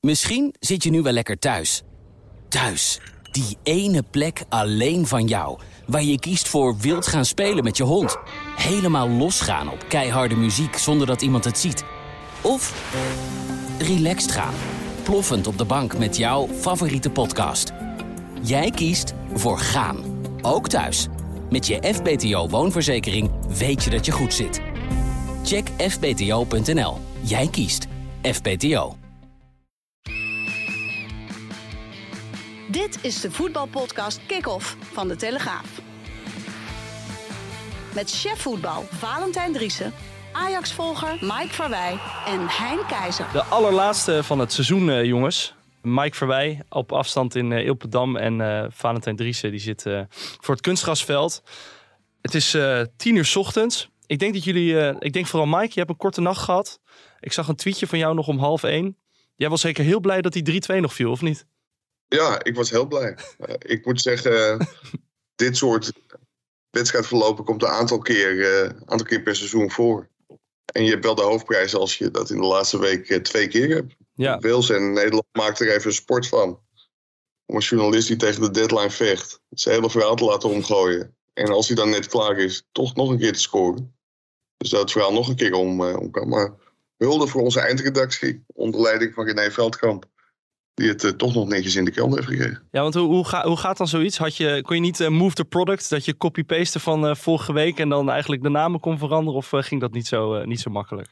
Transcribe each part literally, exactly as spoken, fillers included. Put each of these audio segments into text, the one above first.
Misschien zit je nu wel lekker thuis. Thuis, die ene plek alleen van jou, waar je kiest voor wild gaan spelen met je hond. Helemaal losgaan op keiharde muziek zonder dat iemand het ziet. Of relaxed gaan, ploffend op de bank met jouw favoriete podcast. Jij kiest voor gaan, ook thuis. Met je F B T O woonverzekering weet je dat je goed zit. Check f b t o punt n l. Jij kiest F B T O. Dit is de voetbalpodcast Kick-Off van De Telegraaf. Met chef voetbal Valentijn Driessen, Ajax-volger Mike Verwij en Hein Keizer. De allerlaatste van het seizoen, uh, jongens. Mike Verwij op afstand in uh, Ilpendam en uh, Valentijn Driessen die zit uh, voor het kunstgrasveld. Het is uh, tien uur 's ochtends. Ik denk dat jullie, uh, ik denk vooral Mike, je hebt een korte nacht gehad. Ik zag een tweetje van jou nog om half één. Jij was zeker heel blij dat die drie twee nog viel, of niet? Ja, ik was heel blij. Uh, ik moet zeggen, uh, dit soort wedstrijdverlopen komt een aantal keer, uh, aantal keer per seizoen voor. En je hebt wel de hoofdprijs als je dat in de laatste week uh, twee keer hebt. Ja. Wales en Nederland maakt er even een sport van. Om een journalist die tegen de deadline vecht, zijn hele verhaal te laten omgooien. En als hij dan net klaar is, toch nog een keer te scoren. Dus dat het verhaal nog een keer om, uh, om kan. Maar hulde voor onze eindredactie, onder leiding van René Veldkamp. Die het uh, toch nog netjes in de krant heeft gekregen. Ja, want hoe, hoe, ga, hoe gaat dan zoiets? Had je, kon je niet uh, move the product, dat je copy-pasten van uh, vorige week en dan eigenlijk de namen kon veranderen? Of uh, ging dat niet zo, uh, niet zo makkelijk?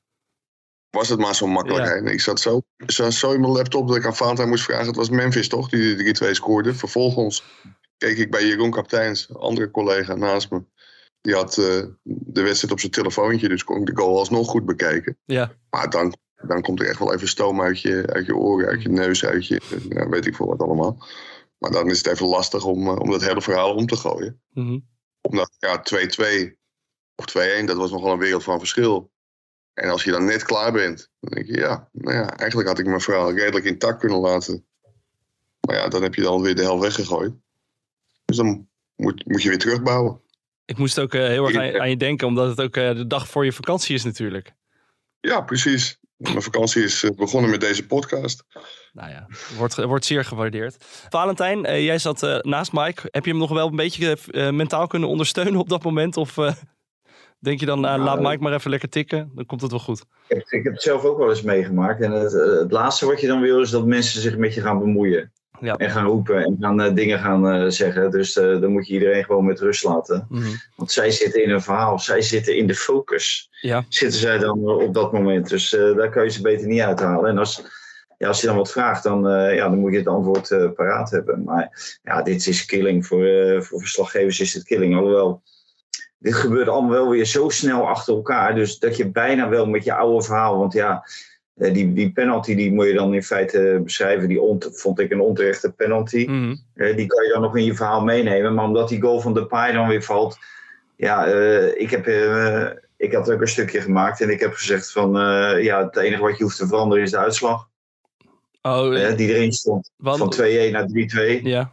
Was het maar zo makkelijk. Ja. Ik zat zo, zo, zo in mijn laptop dat ik aan Valentijn moest vragen. Het was Memphis toch, die de drie twee scoorde. Vervolgens keek ik bij Jeroen Kapteins, een andere collega naast me. Die had uh, de wedstrijd op zijn telefoontje, dus kon ik de goal alsnog goed bekijken. Ja. Maar dan, dan komt er echt wel even stoom uit je, uit je oren, uit je neus, uit je, nou, weet ik veel wat allemaal. Maar dan is het even lastig om, uh, om dat hele verhaal om te gooien. Mm-hmm. Omdat ja, twee twee of twee één, dat was nogal een wereld van verschil. En als je dan net klaar bent, dan denk je, ja, nou ja, eigenlijk had ik mijn verhaal redelijk intact kunnen laten. Maar ja, dan heb je dan weer de helft weggegooid. Dus dan moet, moet je weer terugbouwen. Ik moest ook uh, heel erg aan, aan je denken, omdat het ook uh, de dag voor je vakantie is natuurlijk. Ja, precies. Mijn vakantie is uh, begonnen met deze podcast. Nou ja, wordt, wordt zeer gewaardeerd. Valentijn, uh, jij zat uh, naast Mike. Heb je hem nog wel een beetje uh, mentaal kunnen ondersteunen op dat moment? Of uh, denk je dan, uh, laat Mike maar even lekker tikken, dan komt het wel goed? Ik heb, ik heb het zelf ook wel eens meegemaakt. En het, het laatste wat je dan wil is dat mensen zich met je gaan bemoeien. Ja. En gaan roepen en gaan uh, dingen gaan uh, zeggen. Dus uh, dan moet je iedereen gewoon met rust laten. Mm-hmm. Want zij zitten in een verhaal. Zij zitten in de focus. Ja. Zitten zij dan uh, op dat moment. Dus uh, daar kan je ze beter niet uithalen. En als, ja, als je dan wat vraagt, dan, uh, ja, dan moet je het antwoord uh, paraat hebben. Maar ja, dit is killing. Voor, uh, voor verslaggevers is het killing. Alhoewel, dit gebeurt allemaal wel weer zo snel achter elkaar. Dus dat je bijna wel met je oude verhaal... Want ja... Die, die penalty die moet je dan in feite beschrijven. Die ont, vond ik een onterechte penalty. Mm-hmm. Uh, die kan je dan nog in je verhaal meenemen. Maar omdat die goal van Depay dan weer valt. Ja, uh, ik, heb, uh, ik had ook een stukje gemaakt. En ik heb gezegd van... Uh, ja, het enige wat je hoeft te veranderen is de uitslag. Oh, uh, die erin stond. Want, van twee één naar drie twee. Ja.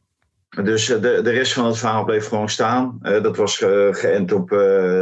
Dus uh, de, de rest van het verhaal bleef gewoon staan. Uh, dat was uh, geënt op uh,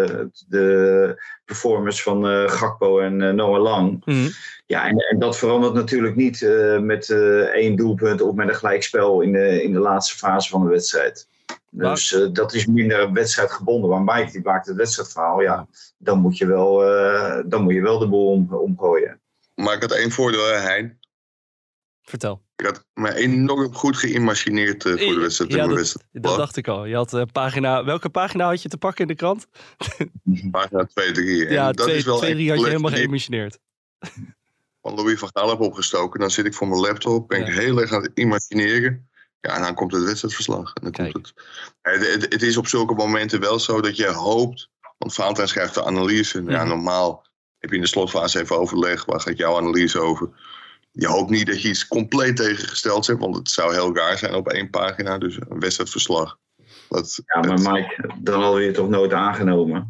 de performance van uh, Gakpo en uh, Noah Lang. Mm-hmm. Ja, en, en dat verandert natuurlijk niet uh, met uh, één doelpunt of met een gelijkspel in de, in de laatste fase van de wedstrijd. Dus uh, dat is minder wedstrijdgebonden. Maar Mike die maakt het wedstrijdverhaal. Ja, dan moet je wel, uh, dan moet je wel de boel om, omgooien. Maar ik had één voordeel, Hein. Vertel. Ik had me enorm goed geïmagineerd uh, voor de wedstrijd. Ja, de dat, wedstrijd. dat dacht ik al. Je had uh, pagina... Welke pagina had je te pakken in de krant? Pagina twee drie. Ja, twee drie had je helemaal geïmagineerd. Van Louis van Gaal heb opgestoken. Dan zit ik voor mijn laptop. Ben ja. ik heel erg aan het imagineren. Ja, en dan komt het wedstrijdverslag. En dan komt het, het, het, het is op zulke momenten wel zo dat je hoopt... Want Valentijn schrijft de analyse. Ja, normaal heb je in de slotfase even overleg. Waar gaat jouw analyse over? Je hoopt niet dat je iets compleet tegengesteld hebt, want het zou heel raar zijn op één pagina. Dus een wedstrijdverslag. Dat, ja, maar dat... Mike, dan hadden we je toch nooit aangenomen.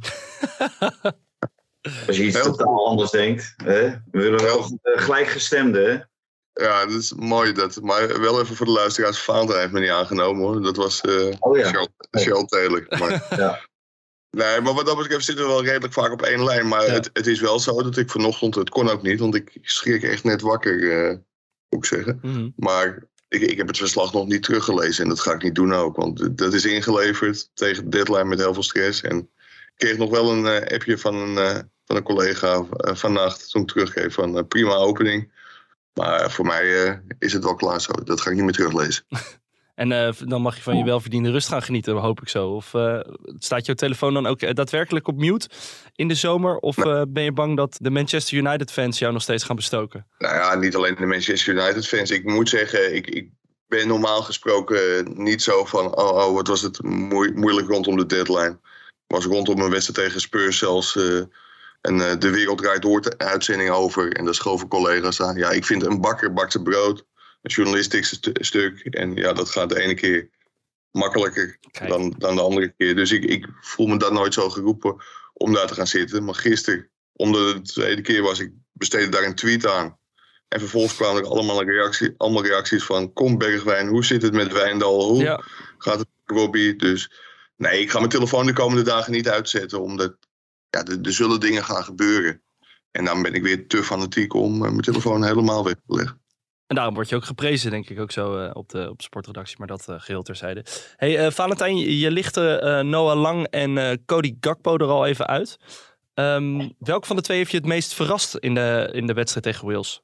Als je iets heel totaal anders denkt. Hè? We willen wel uh, gelijkgestemden. Ja, dat is mooi. Dat, maar wel even voor de luisteraars. Valentijn heeft me niet aangenomen hoor. Dat was uh, oh, ja. Charles Taylor. Maar... ja. Nee, maar wat dat betreft zitten we wel redelijk vaak op één lijn. Maar ja. het, het is wel zo dat ik vanochtend, het kon ook niet, want ik schrik echt net wakker. Uh, moet ik zeggen. Mm-hmm. Maar ik, ik heb het verslag nog niet teruggelezen en dat ga ik niet doen ook. Want dat is ingeleverd tegen de deadline met heel veel stress. En ik kreeg nog wel een uh, appje van een, uh, van een collega uh, vannacht toen ik teruggeef van uh, prima opening. Maar voor mij uh, is het wel klaar zo. Dat ga ik niet meer teruglezen. En uh, dan mag je van je welverdiende rust gaan genieten, hoop ik zo. Of uh, staat jouw telefoon dan ook daadwerkelijk op mute in de zomer? Of uh, ben je bang dat de Manchester United fans jou nog steeds gaan bestoken? Nou ja, niet alleen de Manchester United fans. Ik moet zeggen, ik, ik ben normaal gesproken niet zo van... oh, oh wat was het moe- moeilijk rondom de deadline. Was rondom een wedstrijd tegen Spurs zelfs... Uh, en uh, de wereld draait door de uitzending over. En daar schoven collega's aan. Ja, ik vind een bakker bakt zijn brood. Een journalistiek st- stuk. En ja, dat gaat de ene keer makkelijker dan, dan de andere keer. Dus ik, ik voel me daar nooit zo geroepen om daar te gaan zitten. Maar gisteren, omdat het de tweede keer was, ik besteedde daar een tweet aan. En vervolgens kwamen er allemaal, een reactie, allemaal reacties van... kom Bergwijn, hoe zit het met Wijndal? Hoe ja. gaat het met Robbie? Dus nee, ik ga mijn telefoon de komende dagen niet uitzetten. Omdat ja, er, er zullen dingen gaan gebeuren. En dan ben ik weer te fanatiek om uh, mijn telefoon helemaal weg te leggen. En daarom word je ook geprezen, denk ik, ook zo uh, op, de, op de sportredactie. Maar dat uh, geheel terzijde. Hey, uh, Valentijn, je lichtte uh, Noah Lang en uh, Cody Gakpo er al even uit. Um, welk van de twee heeft je het meest verrast in de, in de wedstrijd tegen Wales?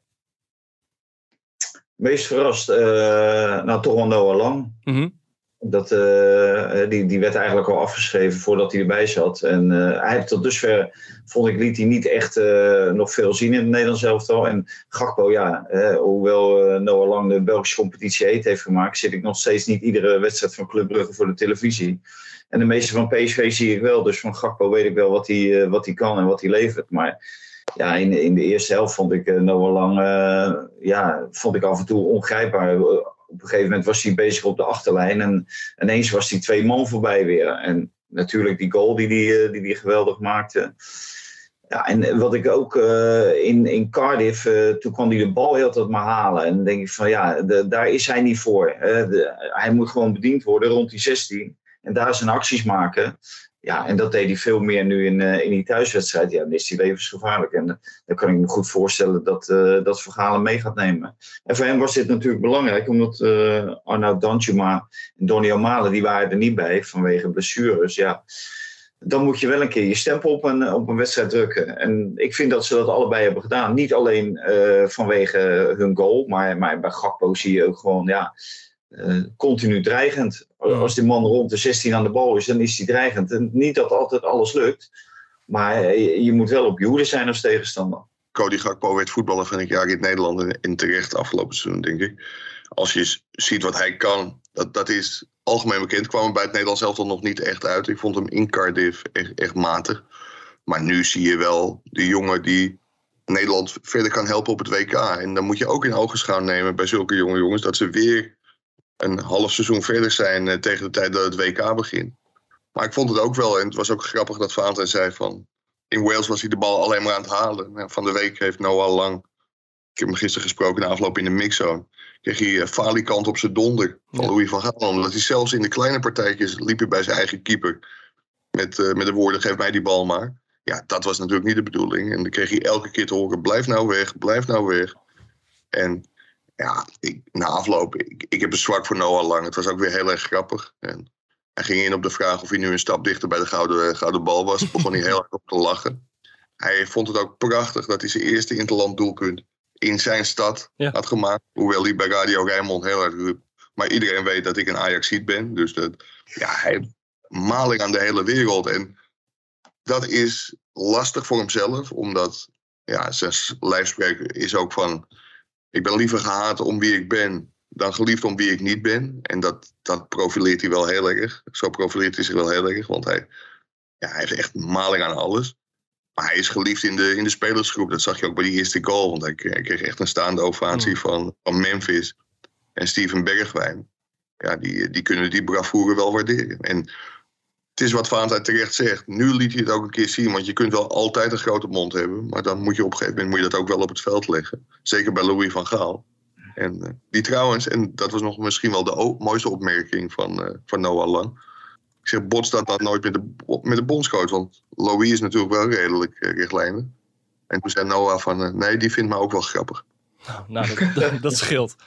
Meest verrast? Uh, nou, toch wel Noah Lang. Mm-hmm. Dat, uh, die, die werd eigenlijk al afgeschreven voordat hij erbij zat. En uh, hij heeft tot dusver, vond ik, liet hij niet echt uh, nog veel zien in het Nederlands elftal. En Gakpo, ja, uh, hoewel uh, Noah Lang de Belgische competitie heet heeft gemaakt, zit ik nog steeds niet iedere wedstrijd van Club Brugge voor de televisie. En de meeste van P S V zie ik wel, dus van Gakpo weet ik wel wat hij, uh, wat hij kan en wat hij levert. Maar ja, in, in de eerste helft vond ik uh, Noah Lang, uh, ja, vond ik af en toe ongrijpbaar. Op een gegeven moment was hij bezig op de achterlijn en ineens was hij twee man voorbij weer. En natuurlijk die goal die hij die, die geweldig maakte. Ja, en wat ik ook uh, in, in Cardiff, uh, toen kwam hij de bal heel tijd maar halen. En dan denk ik van ja, de, daar is hij niet voor. Hè. De, hij moet gewoon bediend worden rond die zestien en daar zijn acties maken. Ja, en dat deed hij veel meer nu in, uh, in die thuiswedstrijd. Ja, dan is hij levensgevaarlijk. En uh, dan kan ik me goed voorstellen dat, uh, dat Vergalen mee gaat nemen. En voor hem was dit natuurlijk belangrijk. Omdat uh, Arnaud Danjuma en Donny O'Malley, die waren er niet bij vanwege blessures. Ja, dan moet je wel een keer je stempel op een, op een wedstrijd drukken. En ik vind dat ze dat allebei hebben gedaan. Niet alleen uh, vanwege hun goal. Maar, maar bij Gakpo zie je ook gewoon... ja. Uh, continu dreigend. Als die man rond de zestien aan de bal is, dan is hij dreigend. En niet dat altijd alles lukt, maar je, je moet wel op je hoede zijn als tegenstander. Cody Gakpo werd voetballer van het jaar in Nederland en terecht afgelopen seizoen, denk ik. Als je ziet wat hij kan, dat, dat is algemeen bekend. Kwam hem bij het Nederlands elftal nog niet echt uit. Ik vond hem in Cardiff echt, echt matig. Maar nu zie je wel de jongen die Nederland verder kan helpen op het W K. En dan moet je ook in ogenschouw nemen bij zulke jonge jongens dat ze weer een half seizoen verder zijn uh, tegen de tijd dat het W K begint. Maar ik vond het ook wel, en het was ook grappig dat Valentijn zei van... in Wales was hij de bal alleen maar aan het halen. Nou, van de week heeft Noah Lang... ik heb hem gisteren gesproken na afloop in de mixzone... kreeg hij uh, falikant op zijn donder van ja. Louis van Gaal. Omdat hij zelfs in de kleine partijtjes liep hij bij zijn eigen keeper... met, uh, met de woorden, geef mij die bal maar. Ja, dat was natuurlijk niet de bedoeling. En dan kreeg hij elke keer te horen, blijf nou weg, blijf nou weg. En... ja, ik, na afloop, ik, ik heb een zwak voor Noah Lang. Het was ook weer heel erg grappig. En hij ging in op de vraag of hij nu een stap dichter bij de gouden, gouden bal was. Begon hij heel erg op te lachen. Hij vond het ook prachtig dat hij zijn eerste interland doelpunt in zijn stad ja. had gemaakt. Hoewel hij bij Radio Rijnmond heel erg riep. Maar iedereen weet dat ik een Ajaxiet ben. Dus dat, ja, hij heeft maling aan de hele wereld. En dat is lastig voor hemzelf. Omdat ja, zijn lijfspreuk is ook van... ik ben liever gehaat om wie ik ben dan geliefd om wie ik niet ben. En dat, dat profileert hij wel heel erg. Zo profileert hij zich wel heel erg. Want hij, ja, hij heeft echt maling aan alles. Maar hij is geliefd in de, in de spelersgroep. Dat zag je ook bij die eerste goal. Want hij, hij kreeg echt een staande ovatie mm. van, van Memphis en Steven Bergwijn. Ja, die, die kunnen die bravoure wel waarderen. En het is wat Valentijn terecht zegt. Nu liet hij het ook een keer zien. Want je kunt wel altijd een grote mond hebben. Maar dan moet je op een gegeven moment moet je dat ook wel op het veld leggen. Zeker bij Louis van Gaal. En uh, die trouwens, en dat was nog misschien wel de o- mooiste opmerking van, uh, van Noah Lang. Ik zeg, botst dat dan nooit met de, met de bondscoach? Want Louis is natuurlijk wel redelijk uh, rechtlijnig. En toen zei Noah van, uh, nee, die vindt me ook wel grappig. Nou, dat, dat, dat scheelt.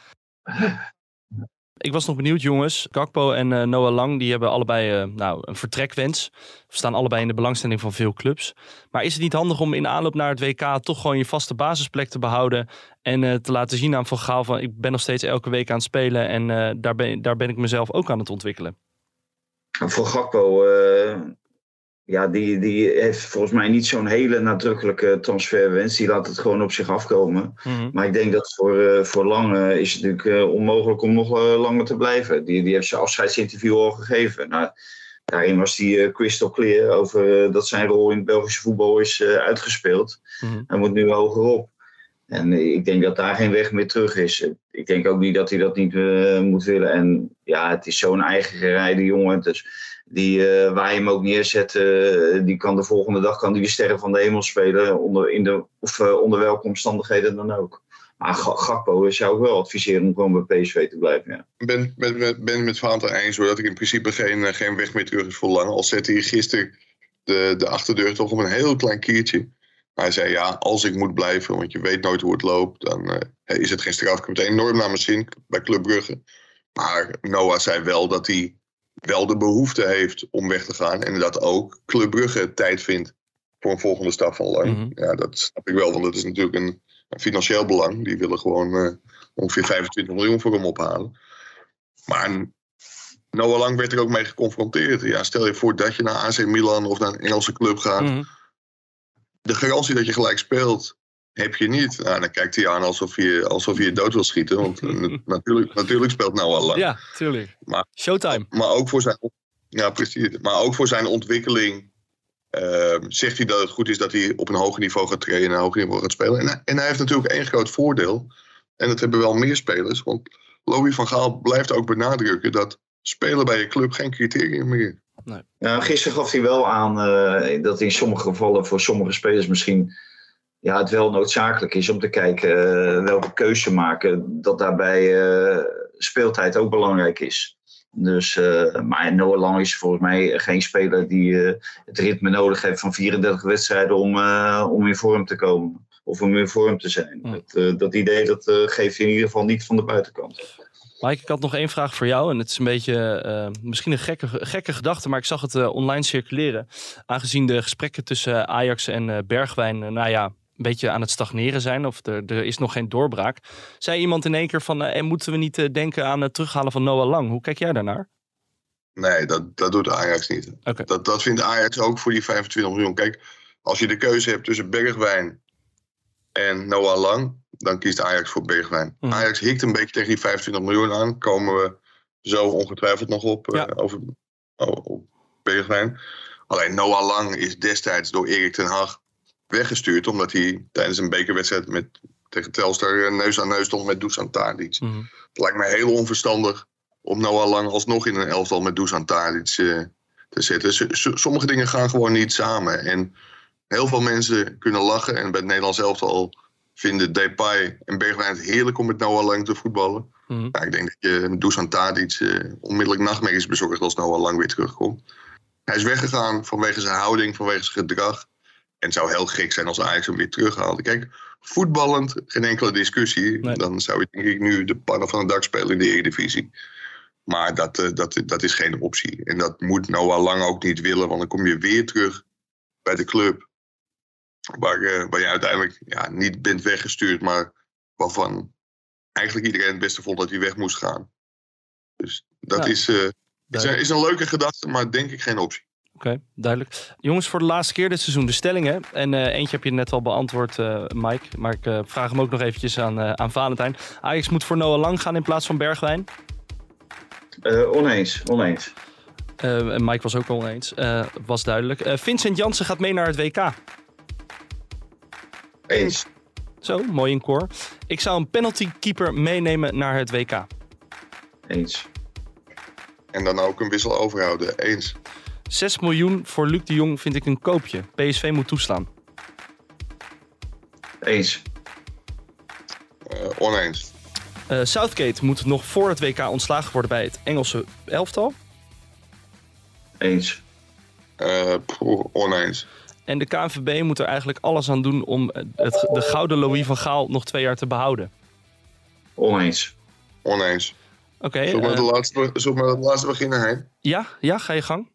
Ik was nog benieuwd, jongens. Gakpo en uh, Noah Lang, die hebben allebei uh, nou, een vertrekwens. We staan allebei in de belangstelling van veel clubs. Maar is het niet handig om in aanloop naar het W K toch gewoon je vaste basisplek te behouden en uh, te laten zien aan Van Gaal van ik ben nog steeds elke week aan het spelen en uh, daar, ben, daar ben ik mezelf ook aan het ontwikkelen? Voor Gakpo, uh, ja, die, die heeft volgens mij niet zo'n hele nadrukkelijke transferwens. Die laat het gewoon op zich afkomen. Mm-hmm. Maar ik denk dat voor, uh, voor Lang uh, is het natuurlijk uh, onmogelijk om nog uh, langer te blijven. Die, die heeft zijn afscheidsinterview al gegeven. Nou, daarin was hij uh, crystal clear over uh, dat zijn rol in het Belgische voetbal is uh, uitgespeeld. Mm-hmm. Hij moet nu hogerop. En uh, ik denk dat daar geen weg meer terug is. Ik denk ook niet dat hij dat niet uh, moet willen. En ja, het is zo'n eigen gerijde jongen. Dus die, uh, waar je hem ook neerzet, uh, die kan de volgende dag kan die de sterren van de hemel spelen. Onder, in de, of uh, onder welke omstandigheden dan ook. Maar Gakpo zou ik wel adviseren om gewoon bij P S V te blijven. Ja. Ik ben, ben, ben met Vaanter eens hoor, dat ik in principe geen, geen weg meer terug is voor Lang. Al zette hij gisteren de, de achterdeur toch op een heel klein kiertje. Hij zei ja, als ik moet blijven, want je weet nooit hoe het loopt, dan uh, is het geen straf. Ik heb het enorm naar mijn zin bij Club Brugge. Maar Noah zei wel dat hij wel de behoefte heeft om weg te gaan. En dat ook Club Brugge tijd vindt voor een volgende stap van Lang. Mm-hmm. Ja, dat snap ik wel, want dat is natuurlijk een, een financieel belang. Die willen gewoon uh, ongeveer vijfentwintig miljoen voor hem ophalen. Maar Noah Lang werd er ook mee geconfronteerd. Ja, stel je voor dat je naar A C Milan of naar een Engelse club gaat. Mm-hmm. De garantie dat je gelijk speelt, heb je niet. Nou, dan kijkt hij aan alsof je, alsof je je dood wil schieten. Want natuurlijk, natuurlijk speelt Noah Lang. Ja, tuurlijk. Maar, Showtime. Maar ook voor zijn, ja, precies. Maar ook voor zijn ontwikkeling uh, zegt hij dat het goed is dat hij op een hoger niveau gaat trainen en een hoger niveau gaat spelen. En, en hij heeft natuurlijk één groot voordeel. En dat hebben wel meer spelers. Want Louis van Gaal blijft ook benadrukken dat spelen bij je club geen criterium meer is. Nee. Ja, gisteren gaf hij wel aan uh, dat in sommige gevallen voor sommige spelers misschien ja, het wel noodzakelijk is om te kijken uh, welke keuze maken. Dat daarbij uh, speeltijd ook belangrijk is. Dus, uh, maar Noah Lang is volgens mij geen speler die uh, het ritme nodig heeft van vierendertig wedstrijden om, uh, om in vorm te komen. Of om in vorm te zijn. Mm. Dat, uh, dat idee dat uh, geeft hij in ieder geval niet van de buitenkant. Mike, ik had nog één vraag voor jou. En het is een beetje uh, misschien een gekke, gekke gedachte, maar ik zag het uh, online circuleren. Aangezien de gesprekken tussen Ajax en uh, Bergwijn, uh, nou ja, een beetje aan het stagneren zijn. Of er, er is nog geen doorbraak. Zei iemand in één keer van, uh, moeten we niet uh, denken aan het terughalen van Noah Lang? Hoe kijk jij daarnaar? Nee, dat, dat doet Ajax niet. Okay. Dat, dat vindt Ajax ook voor die vijfentwintig miljoen. Kijk, als je de keuze hebt tussen Bergwijn en Noah Lang, dan kiest Ajax voor Bergwijn. Mm. Ajax hikt een beetje tegen die vijfentwintig miljoen aan. Komen we zo ongetwijfeld nog op, ja. uh, over oh, op Bergwijn. Alleen Noah Lang is destijds door Erik ten Hag weggestuurd, omdat hij tijdens een bekerwedstrijd met, tegen Telstar neus aan neus stond met Dusan Tadic. Mm. Het lijkt mij heel onverstandig om Noah Lang alsnog in een elftal met Dusan Tadic uh, te zetten. S- s- sommige dingen gaan gewoon niet samen. En heel veel mensen kunnen lachen. En bij het Nederlands elftal vinden Depay en Bergwijn het heerlijk om met Noah Lang te voetballen. Mm. Nou, ik denk dat je met Dusan Tadic uh, onmiddellijk nachtmerries bezorgt als Noah Lang weer terugkomt. Hij is weggegaan vanwege zijn houding, vanwege zijn gedrag. En het zou heel gek zijn als Ajax hem weer terughaalde. Kijk, voetballend, geen enkele discussie. Nee. Dan zou je denk ik nu de pannen van het dak spelen in de Eredivisie. Maar dat, uh, dat, dat is geen optie. En dat moet Noah Lang ook niet willen. Want dan kom je weer terug bij de club. Waar, uh, waar je uiteindelijk ja, niet bent weggestuurd. Maar waarvan eigenlijk iedereen het beste vond dat hij weg moest gaan. Dus dat ja. is, uh, is, een, is een leuke gedachte, maar denk ik geen optie. Oké, okay, duidelijk. Jongens, voor de laatste keer dit seizoen de stellingen. En uh, eentje heb je net al beantwoord, uh, Mike. Maar ik uh, vraag hem ook nog eventjes aan, uh, aan Valentijn. Ajax moet voor Noah Lang gaan in plaats van Bergwijn? Uh, oneens, oneens. Uh, en Mike was ook oneens. Uh, was duidelijk. Uh, Vincent Janssen gaat mee naar het W K. Eens. Zo, mooi in koor. Ik zou een penaltykeeper meenemen naar het W K. Eens. En dan ook een wissel overhouden. Eens. zes miljoen voor Luc de Jong vind ik een koopje. P S V moet toeslaan. Eens. Uh, oneens. Uh, Southgate moet nog voor het W K ontslagen worden bij het Engelse elftal. Eens. Uh, poeh, oneens. En de K N V B moet er eigenlijk alles aan doen om het, de gouden Louis van Gaal nog twee jaar te behouden. Oneens. Oneens. Oké. Okay, Zullen we uh, met de laatste, zullen we met de laatste beginnen, Hein? Ja, ja, ga je gang.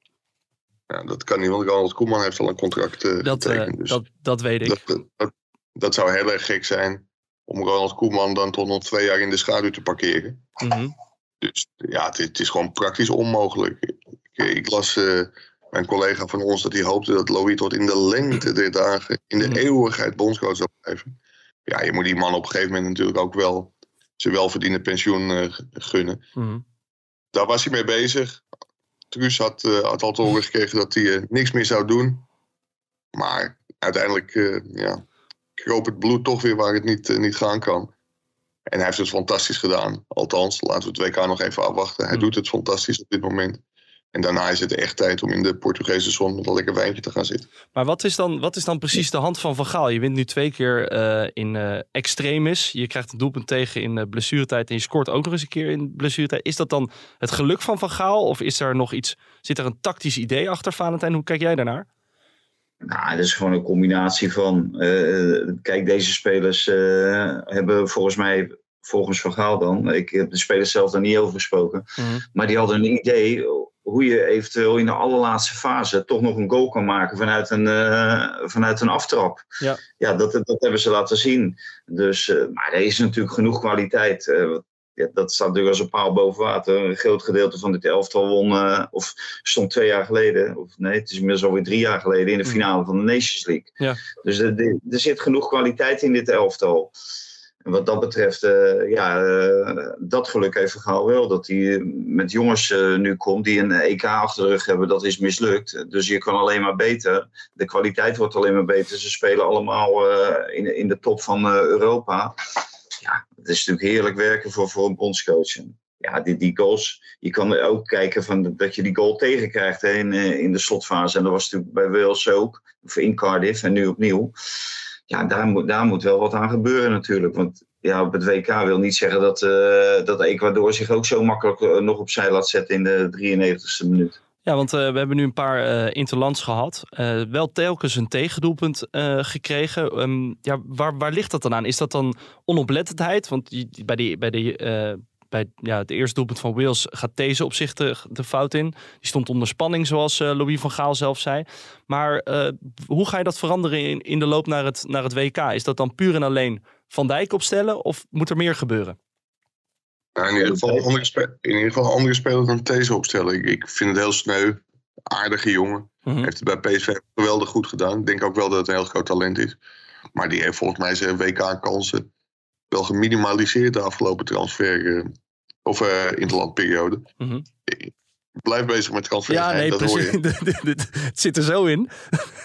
Ja, dat kan niet, want Ronald Koeman heeft al een contract uh, dat, getekend. Uh, dus dat, dat weet ik. Dat, dat, dat zou heel erg gek zijn om Ronald Koeman dan tot nog twee jaar in de schaduw te parkeren. Mm-hmm. Dus ja, het, het is gewoon praktisch onmogelijk. Ik, ik las uh, mijn collega van ons dat hij hoopte dat Louis tot in de lengte der dagen, in de mm-hmm. eeuwigheid bondscoach zou blijven. Ja, je moet die man op een gegeven moment natuurlijk ook wel zijn welverdiende pensioen uh, gunnen. Mm-hmm. Daar was hij mee bezig. Truus had, uh, had al te horen gekregen dat hij uh, niks meer zou doen. Maar uiteindelijk uh, ja, kroop het bloed toch weer waar het niet, uh, niet gaan kan. En hij heeft het fantastisch gedaan. Althans, laten we het W K nog even afwachten. Hij mm. doet het fantastisch op dit moment. En daarna is het echt tijd om in de Portugese zon met een lekker wijntje te gaan zitten. Maar wat is dan, wat is dan precies de hand van Van Gaal? Je wint nu twee keer uh, in uh, extremis. Je krijgt een doelpunt tegen in uh, blessuretijd en je scoort ook nog eens een keer in blessuretijd. Is dat dan het geluk van Van Gaal? Of is er nog iets, zit er een tactisch idee achter, Valentijn? Hoe kijk jij daarnaar? Nou, dat is gewoon een combinatie van... Uh, kijk, deze spelers uh, hebben volgens mij... Volgens Van Gaal dan. Ik heb de spelers zelf daar niet over gesproken. Mm-hmm. Maar die hadden een idee hoe je eventueel in de allerlaatste fase toch nog een goal kan maken vanuit een, uh, vanuit een aftrap. Ja, ja dat, dat hebben ze laten zien. Dus, uh, maar er is natuurlijk genoeg kwaliteit. Uh, ja, dat staat natuurlijk als een paal boven water. Een groot gedeelte van dit elftal won, uh, of stond twee jaar geleden, of nee, het is inmiddels alweer drie jaar geleden in de finale van de Nations League. Ja. Dus er, er zit genoeg kwaliteit in dit elftal. En wat dat betreft, uh, ja, uh, dat geluk heeft Van Gaal wel. Dat hij met jongens uh, nu komt die een E K achter de rug hebben, dat is mislukt. Dus je kan alleen maar beter. De kwaliteit wordt alleen maar beter. Ze spelen allemaal uh, in, in de top van uh, Europa. Ja, het is natuurlijk heerlijk werken voor, voor een bondscoach. Ja, die, die goals, je kan ook kijken van dat je die goal tegenkrijgt hè, in, in de slotfase. En dat was natuurlijk bij Wales ook, of in Cardiff en nu opnieuw. Ja, daar moet, daar moet wel wat aan gebeuren natuurlijk. Want ja, op het W K wil niet zeggen dat, uh, dat Ecuador zich ook zo makkelijk uh, nog opzij laat zetten in de drieënnegentigste minuut. Ja, want uh, we hebben nu een paar uh, interlands gehad. Uh, wel telkens een tegendoelpunt uh, gekregen. Um, ja, waar, waar ligt dat dan aan? Is dat dan onoplettendheid? Want die, bij, die, bij, die, uh, bij ja, het eerste doelpunt van Wales gaat deze op zich de, de fout in. Die stond onder spanning, zoals uh, Louis van Gaal zelf zei. Maar uh, hoe ga je dat veranderen in, in de loop naar het, naar het W K? Is dat dan puur en alleen Van Dijk opstellen of moet er meer gebeuren? Nou, in, ieder geval een andere spe- in ieder geval een andere speler dan deze opstellen. Ik, ik vind het heel sneu. Aardige jongen. Mm-hmm. Heeft het bij P S V geweldig goed gedaan. Ik denk ook wel dat het een heel groot talent is. Maar die heeft volgens mij zijn W K-kansen wel geminimaliseerd de afgelopen transfer uh, of uh, interlandperiode. Mm-hmm. Ik blijf bezig met transfer. Ja, nee, dat precies. Hoor je. Het zit er zo in.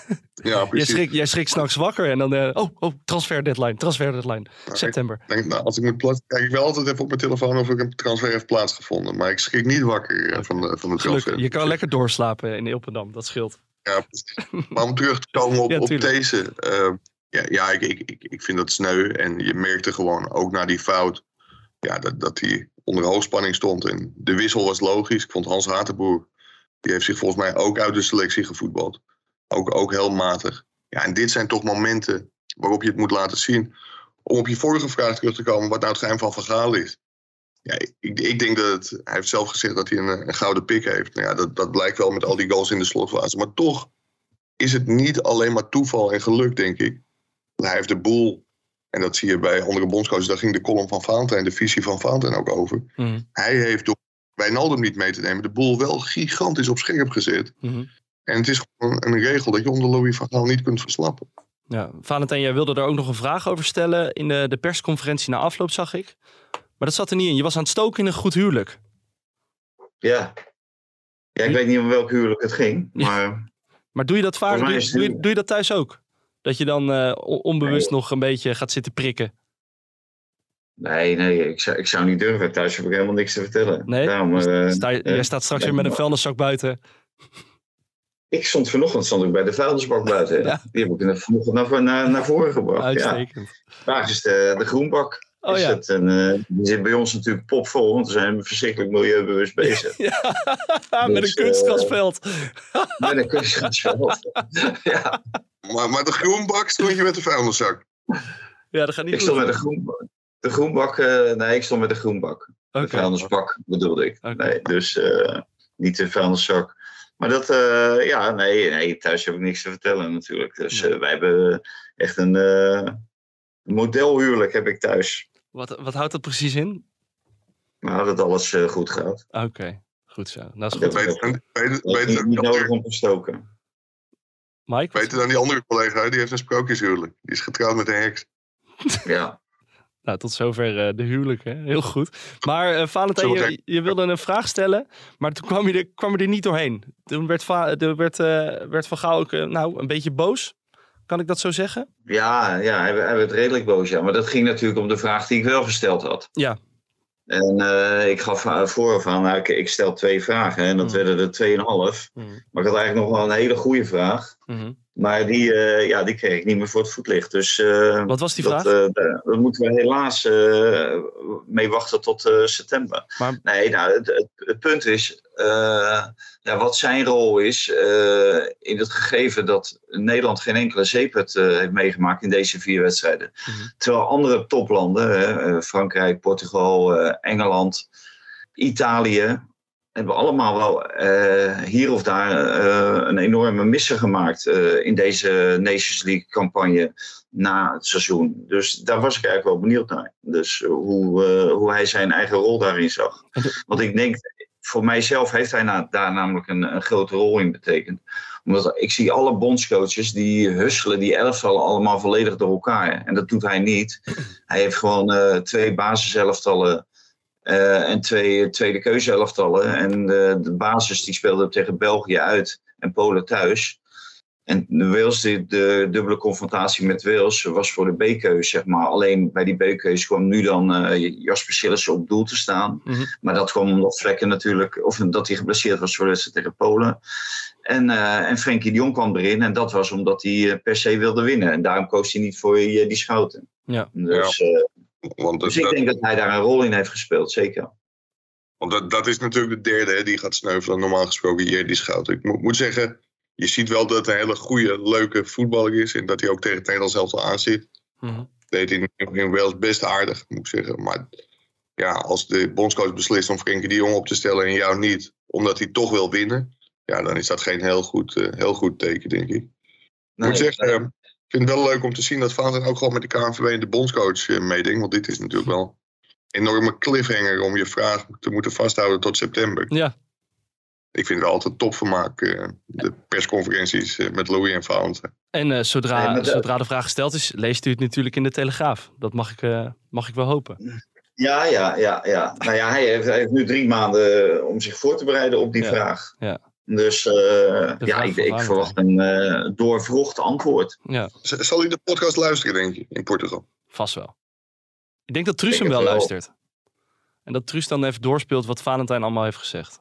Ja, precies. Jij schrikt, jij schrikt s'nachts wakker en dan... Uh, oh, oh, transfer deadline, transfer deadline. Nou, September. Ik denk, nou, als ik moet plaatsen, kijk ik wel altijd even op mijn telefoon of ik een transfer heeft plaatsgevonden. Maar ik schrik niet wakker uh, van, de, van de transfer. Gelukkig, je kan lekker doorslapen in Ilpendam, dat scheelt. Ja, precies. Maar om terug te komen op, ja, op deze... Uh, ja, ja ik, ik, ik, ik vind dat sneu. En je merkte gewoon ook na die fout... Ja, dat, dat hij onder hoogspanning stond. En de wissel was logisch. Ik vond Hans Hatenboer... Die heeft zich volgens mij ook uit de selectie gevoetbald. Ook, ook heel matig. Ja, en dit zijn toch momenten waarop je het moet laten zien. Om op je vorige vraag terug te komen, wat nou het geheim van Van Gaal is. Ja, ik, ik denk dat het, hij heeft zelf gezegd dat hij een, een gouden pik heeft. Nou ja, dat, dat blijkt wel met al die goals in de slotfase. Maar toch is het niet alleen maar toeval en geluk, denk ik. Hij heeft de boel, en dat zie je bij andere bondscoaches, daar ging de column van Valentijn, de visie van Valentijn ook over. Mm. Hij heeft door Wijnaldum niet mee te nemen, de boel wel gigantisch op scherp gezet. Mm-hmm. En het is gewoon een regel dat je onder Louis van Gaal niet kunt verslappen. Ja, Valentijn, jij wilde daar ook nog een vraag over stellen in de, de persconferentie na afloop, zag ik. Maar dat zat er niet in. Je was aan het stoken in een goed huwelijk. Ja. Ja, ik weet niet om welk huwelijk het ging. Maar, ja. Maar doe je dat vaak? Doe, doe, je, doe je dat thuis ook? Dat je dan uh, onbewust nee. nog een beetje gaat zitten prikken? Nee, nee, ik zou, ik zou niet durven. Thuis heb ik helemaal niks te vertellen. Nee? Daarom, uh, Sta je, uh, jij staat straks weer met een vuilniszak buiten. Ik stond vanochtend stond ik bij de vuilnisbak buiten. Ja. Die heb ik vanochtend naar, naar, naar voren gebracht. Uitstekend. Ja. Daar is de, de groenbak. Oh, is ja. het een, uh, die zit bij ons natuurlijk popvol, want we zijn verschrikkelijk milieubewust bezig. Ja, dus, met een kunstgrasveld. Uh, met een kunstgrasveld. Ja. Maar, maar de groenbak stond je met de vuilniszak? Ja, dat gaat niet ik goed. stond met de groenbak. De groenbak, uh, nee, ik stond met de groenbak. Okay. De vuilnisbak bedoelde ik. Okay. Nee, dus uh, niet de vuilniszak. Maar dat, uh, ja, nee, nee, thuis heb ik niks te vertellen natuurlijk. Dus uh, wij hebben echt een uh, modelhuwelijk heb ik thuis. Wat, wat houdt dat precies in? Nou, dat alles uh, goed gaat. Oké, okay. Goed zo. Dat is goed. Beter, beter, beter, niet niet nodig om te stoken. Mike? Beter dan die andere collega, die heeft een sprookjeshuwelijk. Die is getrouwd met een heks. Ja. Nou, tot zover uh, de huwelijk, hè? Heel goed. Maar uh, Valentijn, je, je wilde een vraag stellen, maar toen kwam je er, kwam je er niet doorheen. Toen werd, Va- er werd, uh, werd Van Gaal ook uh, nou, een beetje boos. Kan ik dat zo zeggen? Ja, ja hij, hij werd redelijk boos, ja. Maar dat ging natuurlijk om de vraag die ik wel gesteld had. Ja. En uh, ik gaf uh, vooraf aan, nou, ik, ik stel twee vragen en dat mm. werden er tweeënhalf. Mm. Maar ik had eigenlijk nog wel een hele goede vraag. Mm-hmm. Maar die, uh, ja, die kreeg ik niet meer voor het voetlicht. Dus, uh, wat was die dat, vraag? Uh, daar moeten we helaas uh, mee wachten tot uh, september. Maar... Nee, nou, het, het, het punt is, uh, ja, wat zijn rol is uh, in het gegeven dat Nederland geen enkele zeepert uh, heeft meegemaakt in deze vier wedstrijden. Mm-hmm. Terwijl andere toplanden, uh, Frankrijk, Portugal, uh, Engeland, Italië, hebben allemaal wel uh, hier of daar uh, een enorme misser gemaakt uh, in deze Nations League campagne na het seizoen. Dus daar was ik eigenlijk wel benieuwd naar. Dus uh, hoe, uh, hoe hij zijn eigen rol daarin zag. Want ik denk, voor mijzelf heeft hij na, daar namelijk een, een grote rol in betekend. Omdat ik zie alle bondscoaches die husselen die elftallen allemaal volledig door elkaar. En dat doet hij niet. Hij heeft gewoon uh, twee basiselftallen. Uh, en twee tweede keuze elftallen. En uh, de basis die speelde tegen België uit en Polen thuis. En Wales, de, de dubbele confrontatie met Wales was voor de B-keus, zeg maar. Alleen bij die B-keus kwam nu dan uh, Jasper Sillissen op doel te staan. Mm-hmm. Maar dat kwam omdat Vlekken natuurlijk, of dat hij geblesseerd was voor de wedstrijd tegen Polen. En, uh, en Frenkie de Jong kwam erin en dat was omdat hij uh, per se wilde winnen. En daarom koos hij niet voor uh, die Schouten. Ja. Dus... Ja. Uh, Want dus ik dat, denk dat hij daar een rol in heeft gespeeld, zeker. Want dat, dat is natuurlijk de derde, hè, die gaat sneuvelen. Normaal gesproken hier, die Schouten. Ik moet, moet zeggen, je ziet wel dat het een hele goede, leuke voetballer is. En dat hij ook tegen het Nederlands elftal aanzit. Mm-hmm. Deed hij in, in Wales best aardig, moet ik zeggen. Maar ja, als de bondscoach beslist om Frenkie de Jong op te stellen en jou niet, omdat hij toch wil winnen, ja, dan is dat geen heel goed, uh, heel goed teken, denk ik. Ik nee, moet zeggen... Uh, Ik vind het wel leuk om te zien dat Valentijn ook gewoon met de K N V B en de bondscoach uh, meedenkt. Want dit is natuurlijk wel een enorme cliffhanger om je vraag te moeten vasthouden tot september. Ja. Ik vind het wel altijd topvermaak, uh, de persconferenties uh, met Louis en Valentijn. En uh, zodra, nee, de... zodra de vraag gesteld is, leest u het natuurlijk in de Telegraaf. Dat mag ik, uh, mag ik wel hopen. Ja, ja, ja, ja. Nou ja, hij heeft, hij heeft nu drie maanden om zich voor te bereiden op die ja. vraag. Ja. Dus uh, ja, ik, ik verwacht een uh, doorvrocht antwoord. Ja. Zal hij de podcast luisteren, denk je, in Portugal? Vast wel. Ik denk dat Truus hem wel, wel luistert. En dat Truus dan even doorspeelt wat Valentijn allemaal heeft gezegd.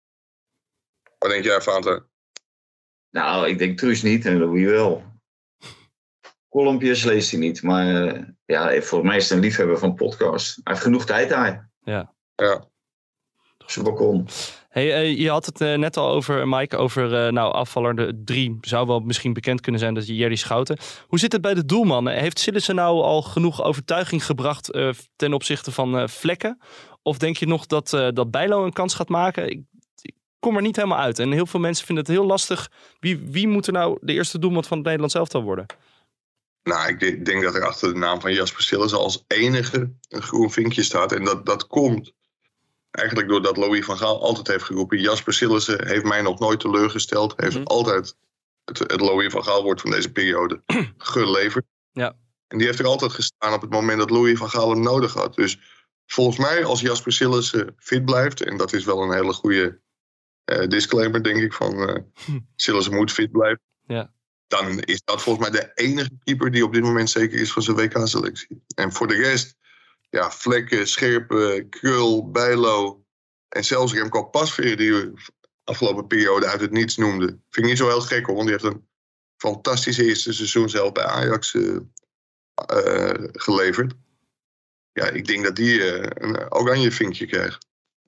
Wat denk jij, Valentijn? Nou, ik denk Truus niet en Louis wel. Kolompjes leest hij niet. Maar uh, ja, volgens mij is het een liefhebber van podcast. Hij heeft genoeg tijd daar. Ja. Ja. Op zijn balkon. Hey, uh, je had het uh, net al over, Mike, over uh, nou, afvaller de drie. Zou wel misschien bekend kunnen zijn, dat je Jerry Schouten. Hoe zit het bij de doelman? Heeft Sillissen nou al genoeg overtuiging gebracht uh, ten opzichte van uh, Vlekken? Of denk je nog dat, uh, dat Bijlo een kans gaat maken? Ik, ik kom er niet helemaal uit. En heel veel mensen vinden het heel lastig. Wie, wie moet er nou de eerste doelman van het Nederlands elftal worden? Nou, ik denk dat er achter de naam van Jasper Sillissen als enige een groen vinkje staat. En dat, dat komt... Eigenlijk doordat Louis van Gaal altijd heeft geroepen... Jasper Sillissen heeft mij nog nooit teleurgesteld. Heeft mm-hmm. altijd het, het Louis van Gaal woord van deze periode geleverd. Ja. En die heeft er altijd gestaan op het moment dat Louis van Gaal hem nodig had. Dus volgens mij als Jasper Sillissen fit blijft... en dat is wel een hele goede uh, disclaimer denk ik... van uh, hm. Sillissen moet fit blijven. Ja. Dan is dat volgens mij de enige keeper... die op dit moment zeker is van zijn W K-selectie. En voor de rest... Ja, Vlekken, Scherpen, Krul, Bijlo en zelfs Remco Pasveer die we afgelopen periode uit het niets noemde. Vind ik niet zo heel gek hoor, want die heeft een fantastische eerste seizoen zelf bij Ajax uh, uh, geleverd. Ja, ik denk dat die uh, een oranje vinkje krijgt.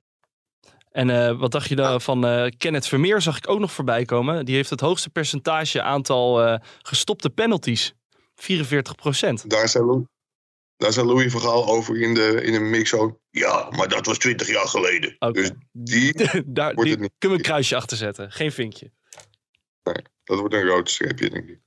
En uh, wat dacht je dan van uh, Kenneth Vermeer, zag ik ook nog voorbij komen. Die heeft het hoogste percentage aantal uh, gestopte penalties. vierenveertig procent. Daar zijn we... daar zei Louis van Gaal over in de, in de mix ook. Ja, maar dat was twintig jaar geleden. Okay. Dus die, daar, wordt die het niet. kunnen we een kruisje achter zetten. Geen vinkje. Nee, dat wordt een rood streepje, denk ik.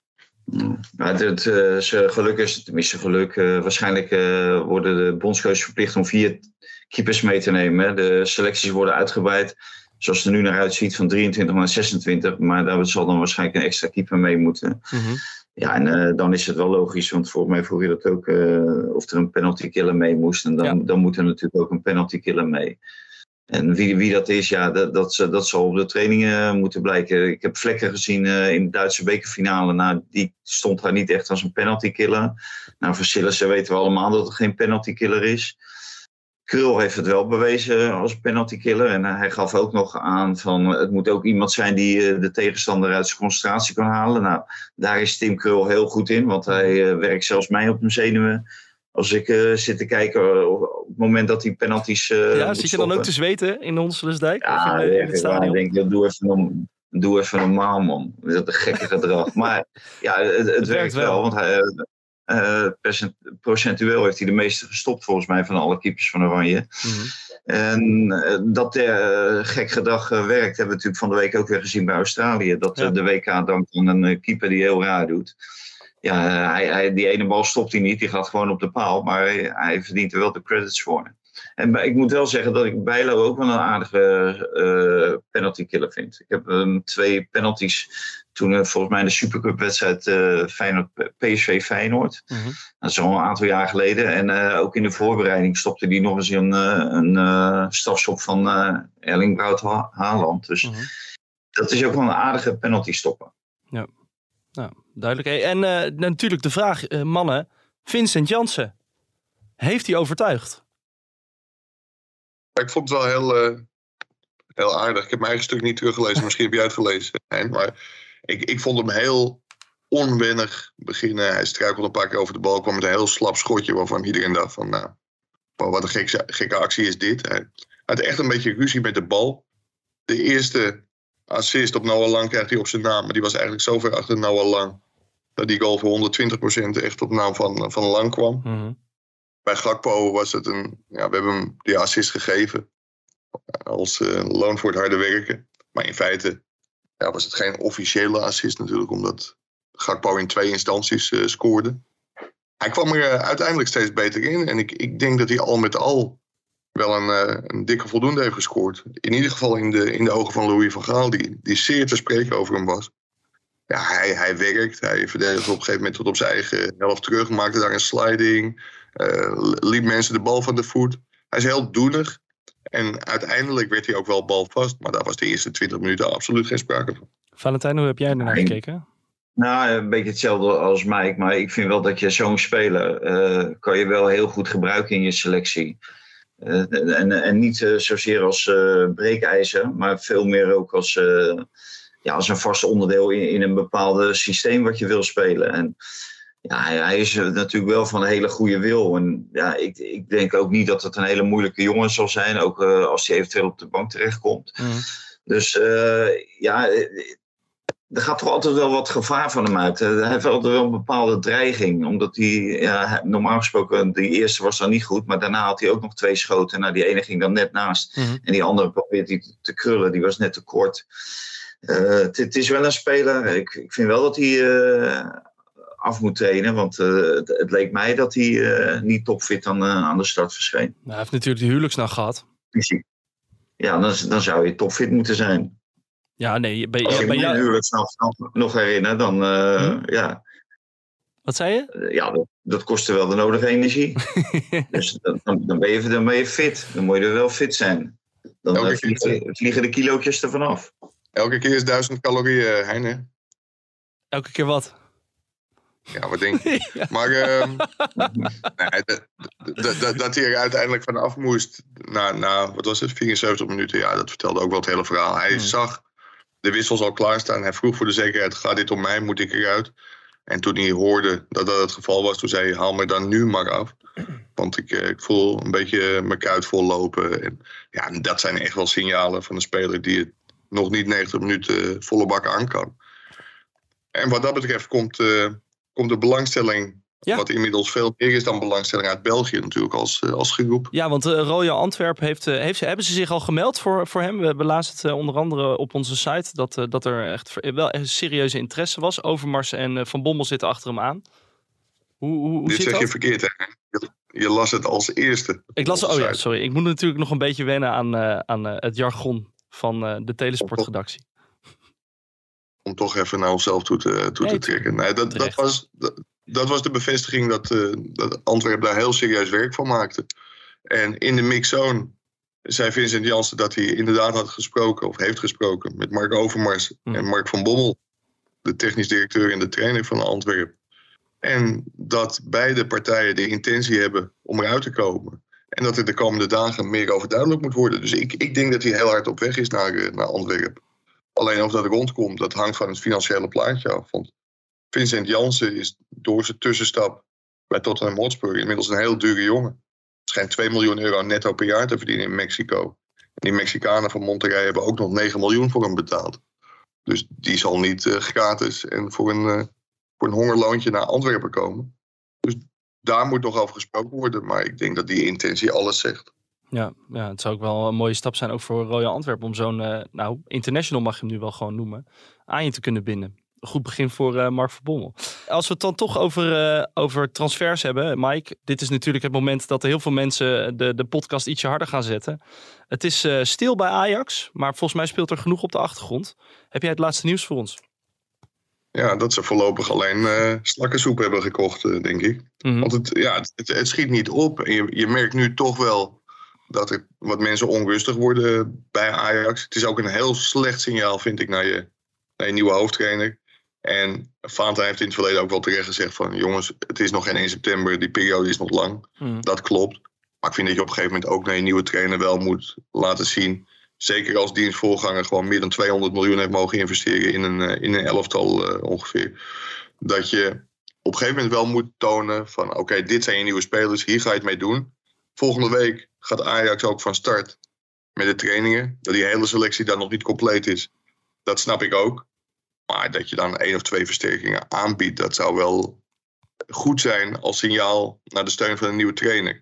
Ja, het, uh, geluk is, tenminste geluk, uh, waarschijnlijk uh, worden de bondscoaches verplicht om vier keepers mee te nemen. Hè. De selecties worden uitgebreid, zoals het er nu naar uitziet, van drieëntwintig naar zesentwintig. Maar daar zal dan waarschijnlijk een extra keeper mee moeten. Mm-hmm. Ja, en uh, dan is het wel logisch, want volgens mij vroeg je dat ook, uh, of er een penalty killer mee moest. En dan, ja. dan moet er natuurlijk ook een penalty killer mee. En wie, wie dat is, ja, dat, dat, dat zal op de trainingen moeten blijken. Ik heb Vlekken gezien uh, in de Duitse bekerfinale. Nou, die stond daar niet echt als een penalty killer. Nou, voor Sillissen weten we allemaal dat het geen penalty killer is. Krul heeft het wel bewezen als penalty killer. En uh, hij gaf ook nog aan van uh, het moet ook iemand zijn die uh, de tegenstander uit zijn concentratie kan halen. Nou, daar is Tim Krul heel goed in, want hij uh, werkt zelfs mij op mijn zenuwen. Als ik uh, zit te kijken op het moment dat die penalties uh, ja, zit je stoppen. Dan ook te zweten in Honselensdijk? Ja, in, uh, in het stadion? Ja, ik denk, doe even, norm, doe even normaal, man. Dat is een gekke gedrag. Maar ja, het, het, het werkt wel, wel want hij, uh, percent, procentueel heeft hij de meeste gestopt volgens mij van alle keepers van Oranje. Mm-hmm. En uh, dat uh, gek gedrag uh, werkt, hebben we natuurlijk van de week ook weer gezien bij Australië. Dat uh, ja. de W K dankt aan een uh, keeper die heel raar doet. Ja, hij, hij, die ene bal stopt hij niet, die gaat gewoon op de paal, maar hij, hij verdient er wel de credits voor. En ik moet wel zeggen dat ik Bijlo ook wel een aardige uh, penalty killer vind. Ik heb um, twee penalties toen uh, volgens mij in de Supercup wedstrijd uh, Feyenoord, P S V Feyenoord. Mm-hmm. Dat is al een aantal jaar geleden. En uh, ook in de voorbereiding stopte hij nog eens een, uh, een uh, strafschop van uh, Erling Braut ha- Haaland. Dus mm-hmm. dat is ook wel een aardige penalty stoppen. Ja. Nou, duidelijk. Hey, en uh, natuurlijk de vraag, uh, mannen, Vincent Janssen, heeft hij overtuigd? Ik vond het wel heel, uh, heel aardig. Ik heb mijn eigen stuk niet teruggelezen, misschien heb jij het gelezen. Hein? Maar ik, ik vond hem heel onwennig beginnen. Hij struikelde een paar keer over de bal, kwam met een heel slap schotje waarvan iedereen dacht van, nou, wat een gekke, gekke actie is dit. Hij had echt een beetje ruzie met de bal. De eerste assist op Noah Lang krijgt hij op zijn naam. Maar die was eigenlijk zo ver achter Noah Lang. Dat die goal voor honderdtwintig procent echt op de naam van, van Lang kwam. Mm-hmm. Bij Gakpo was het een... Ja, we hebben hem die assist gegeven. Als uh, loon voor het harde werken. Maar in feite ja, was het geen officiële assist natuurlijk. Omdat Gakpo in twee instanties uh, scoorde. Hij kwam er uh, uiteindelijk steeds beter in. En ik, ik denk dat hij al met al wel een, uh, een dikke voldoende heeft gescoord. In ieder geval in de, in de ogen van Louis van Gaal. Die, die zeer te spreken over hem was. Ja, hij, hij werkt. Hij verdedigde op een gegeven moment tot op zijn eigen helft terug. Maakte daar een sliding. Uh, liep mensen de bal van de voet. Hij is heel doenig. En uiteindelijk werd hij ook wel balvast. Maar daar was de eerste twintig minuten absoluut geen sprake van. Valentijn, hoe heb jij ernaar gekeken? Nou, een beetje hetzelfde als Mike. Maar ik vind wel dat je zo'n speler... Uh, kan je wel heel goed gebruiken in je selectie. Uh, en, en niet uh, zozeer als uh, breekijzer. Maar veel meer ook als... Uh, Ja, als een vast onderdeel in, in een bepaald systeem wat je wil spelen. En ja, hij, hij is natuurlijk wel van een hele goede wil. En ja, ik, ik denk ook niet dat het een hele moeilijke jongen zal zijn. Ook uh, als hij eventueel op de bank terechtkomt. Mm. Dus uh, ja, er gaat toch altijd wel wat gevaar van hem uit. Hij heeft altijd wel een bepaalde dreiging. Omdat hij, ja, normaal gesproken, die eerste was dan niet goed. Maar daarna had hij ook nog twee schoten. Nou, die ene ging dan net naast. Mm. En die andere probeert hij te krullen. Die was net te kort. Het uh, is wel een speler. Ik, ik vind wel dat hij uh, af moet trainen. Want uh, het, het leek mij dat hij uh, niet topfit aan, uh, aan de start verscheen. Nou, hij heeft natuurlijk de huwelijksnacht gehad. Ja, dan, dan zou je topfit moeten zijn. Ja, nee. Bij, Als je bij me jou... de huwelijksnacht nog herinnert, dan uh, hmm? ja. Wat zei je? Uh, ja, dat, dat kostte wel de nodige energie. Dus dan, dan, ben je, dan ben je fit. Dan moet je er wel fit zijn. Dan uh, vliegen, vliegen de kilootjes er vanaf. Elke keer is duizend calorieën, Heine. Elke keer wat? Ja, wat denk je? ja. Maar uh, nee, dat, dat, dat, dat hij er uiteindelijk vanaf moest na, na, wat was het, vierenzeventig minuten. Ja, dat vertelde ook wel het hele verhaal. Hij hmm. zag de wissels al klaarstaan. Hij vroeg voor de zekerheid, gaat dit om mij? Moet ik eruit? En toen hij hoorde dat dat het geval was, toen zei hij, haal me dan nu maar af. Want ik, ik voel een beetje mijn kuit vollopen. En ja, dat zijn echt wel signalen van een speler die het nog niet negentig minuten volle bak aan kan. En wat dat betreft komt, uh, komt de belangstelling Ja. Wat inmiddels veel meer is dan belangstelling uit België natuurlijk als, uh, als groep. Ja, want uh, Royal Antwerp heeft, uh, heeft ze, hebben ze zich al gemeld voor, voor hem. We, we lazen het uh, onder andere op onze site dat, uh, dat er echt wel echt serieuze interesse was. Overmars en uh, Van Bommel zitten achter hem aan. Hoe, hoe, hoe Dit zit zeg dat? je verkeerd, hè? Je, je las het als eerste. Ik las, oh ja, sorry. Ik moet natuurlijk nog een beetje wennen aan, uh, aan uh, het jargon van uh, de Telesportredactie. Om toch even naar onszelf toe te, toe nee, te trekken. Nee, dat, dat, was, dat, dat was de bevestiging dat, uh, dat Antwerpen daar heel serieus werk van maakte. En in de mixzone zei Vincent Janssen dat hij inderdaad had gesproken, of heeft gesproken, met Mark Overmars hmm. en Mark van Bommel, de technisch directeur en de trainer van Antwerpen. En dat beide partijen de intentie hebben om eruit te komen. En dat er de komende dagen meer over duidelijk moet worden. Dus ik, ik denk dat hij heel hard op weg is naar, naar Antwerpen. Alleen of dat rondkomt, dat hangt van het financiële plaatje af. Want Vincent Janssen is door zijn tussenstap bij Tottenham Hotspur inmiddels een heel dure jongen. Het schijnt twee miljoen euro netto per jaar te verdienen in Mexico. En die Mexicanen van Monterrey hebben ook nog negen miljoen voor hem betaald. Dus die zal niet uh, gratis en voor een, uh, voor een hongerloontje naar Antwerpen komen. Dus daar moet nog over gesproken worden. Maar ik denk dat die intentie alles zegt. Ja, ja, het zou ook wel een mooie stap zijn ook voor Royal Antwerpen om zo'n, uh, nou, international mag je hem nu wel gewoon noemen, aan je te kunnen binden. Een goed begin voor uh, Mark van Bommel. Als we het dan toch over, uh, over transfers hebben, Mike, dit is natuurlijk het moment dat er heel veel mensen de, de podcast ietsje harder gaan zetten. Het is uh, stil bij Ajax, maar volgens mij speelt er genoeg op de achtergrond. Heb jij het laatste nieuws voor ons? Ja, dat ze voorlopig alleen uh, slakkensoep hebben gekocht, uh, denk ik. Mm-hmm. Want het, ja, het, het schiet niet op. En je, je merkt nu toch wel dat er wat mensen onrustig worden bij Ajax. Het is ook een heel slecht signaal, vind ik, naar je, naar je nieuwe hoofdtrainer. En Fanta heeft in het verleden ook wel terecht gezegd van, jongens, het is nog geen één september, die periode is nog lang. Mm. Dat klopt. Maar ik vind dat je op een gegeven moment ook naar je nieuwe trainer wel moet laten zien. Zeker als dienstvoorganger gewoon meer dan tweehonderd miljoen heeft mogen investeren in een, in een elftal uh, ongeveer. Dat je op een gegeven moment wel moet tonen van, oké, okay, dit zijn je nieuwe spelers, hier ga je het mee doen. Volgende week gaat Ajax ook van start met de trainingen. Dat die hele selectie dan nog niet compleet is, dat snap ik ook. Maar dat je dan één of twee versterkingen aanbiedt, dat zou wel goed zijn als signaal naar de steun van een nieuwe trainer.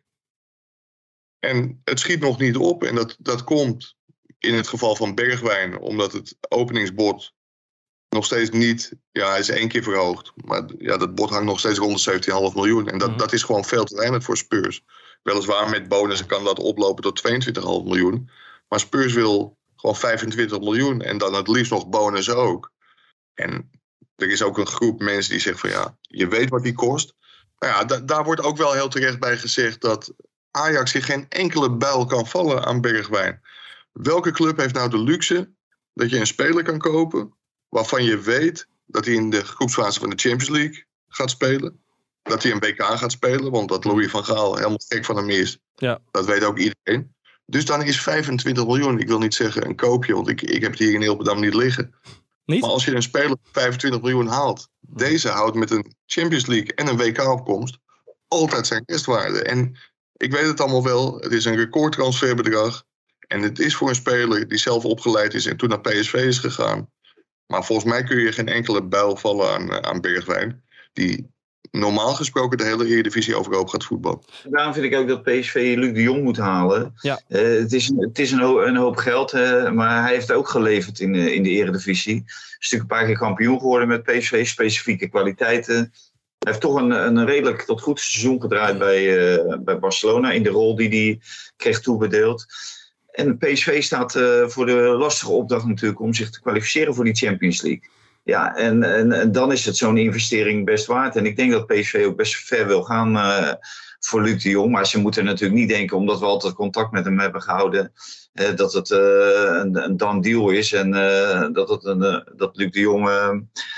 En het schiet nog niet op. En dat, dat komt in het geval van Bergwijn, omdat het openingsbod nog steeds niet, ja, hij is één keer verhoogd. Maar ja, dat bod hangt nog steeds rond de zeventien komma vijf miljoen. En dat, mm-hmm. dat is gewoon veel te weinig voor Spurs. Weliswaar met bonussen kan dat oplopen tot tweeëntwintig komma vijf miljoen. Maar Spurs wil gewoon vijfentwintig miljoen en dan het liefst nog bonus ook. En er is ook een groep mensen die zeggen van ja, je weet wat die kost. Nou ja, da- daar wordt ook wel heel terecht bij gezegd dat Ajax zich geen enkele bijl kan vallen aan Bergwijn. Welke club heeft nou de luxe dat je een speler kan kopen waarvan je weet dat hij in de groepsfase van de Champions League gaat spelen? Dat hij een W K gaat spelen, want dat Louis van Gaal helemaal gek van hem is. Ja. Dat weet ook iedereen. Dus dan is vijfentwintig miljoen, ik wil niet zeggen een koopje, want ik, ik heb het hier in Ilpendam niet liggen. Niet? Maar als je een speler vijfentwintig miljoen haalt, deze houdt met een Champions League en een W K-opkomst altijd zijn restwaarde. En ik weet het allemaal wel, het is een recordtransferbedrag. En het is voor een speler die zelf opgeleid is en toen naar P S V is gegaan. Maar volgens mij kun je geen enkele bijl vallen aan, aan Bergwijn, die normaal gesproken de hele Eredivisie overhoop gaat voetballen. Daarom vind ik ook dat P S V Luc de Jong moet halen. Ja. Uh, het is, het is een, ho- een hoop geld, uh, maar hij heeft ook geleverd in, uh, in de Eredivisie. Hij is natuurlijk een paar keer kampioen geworden met P S V, specifieke kwaliteiten. Hij heeft toch een, een redelijk tot goed seizoen gedraaid bij, uh, bij Barcelona in de rol die hij kreeg toebedeeld. En P S V staat uh, voor de lastige opdracht natuurlijk om zich te kwalificeren voor die Champions League. Ja, en, en, en dan is het zo'n investering best waard. En ik denk dat P S V ook best ver wil gaan uh, voor Luc de Jong. Maar ze moeten natuurlijk niet denken, omdat we altijd contact met hem hebben gehouden, uh, dat het uh, een, een done deal is. En uh, dat, het een, uh, dat Luc de Jong, uh,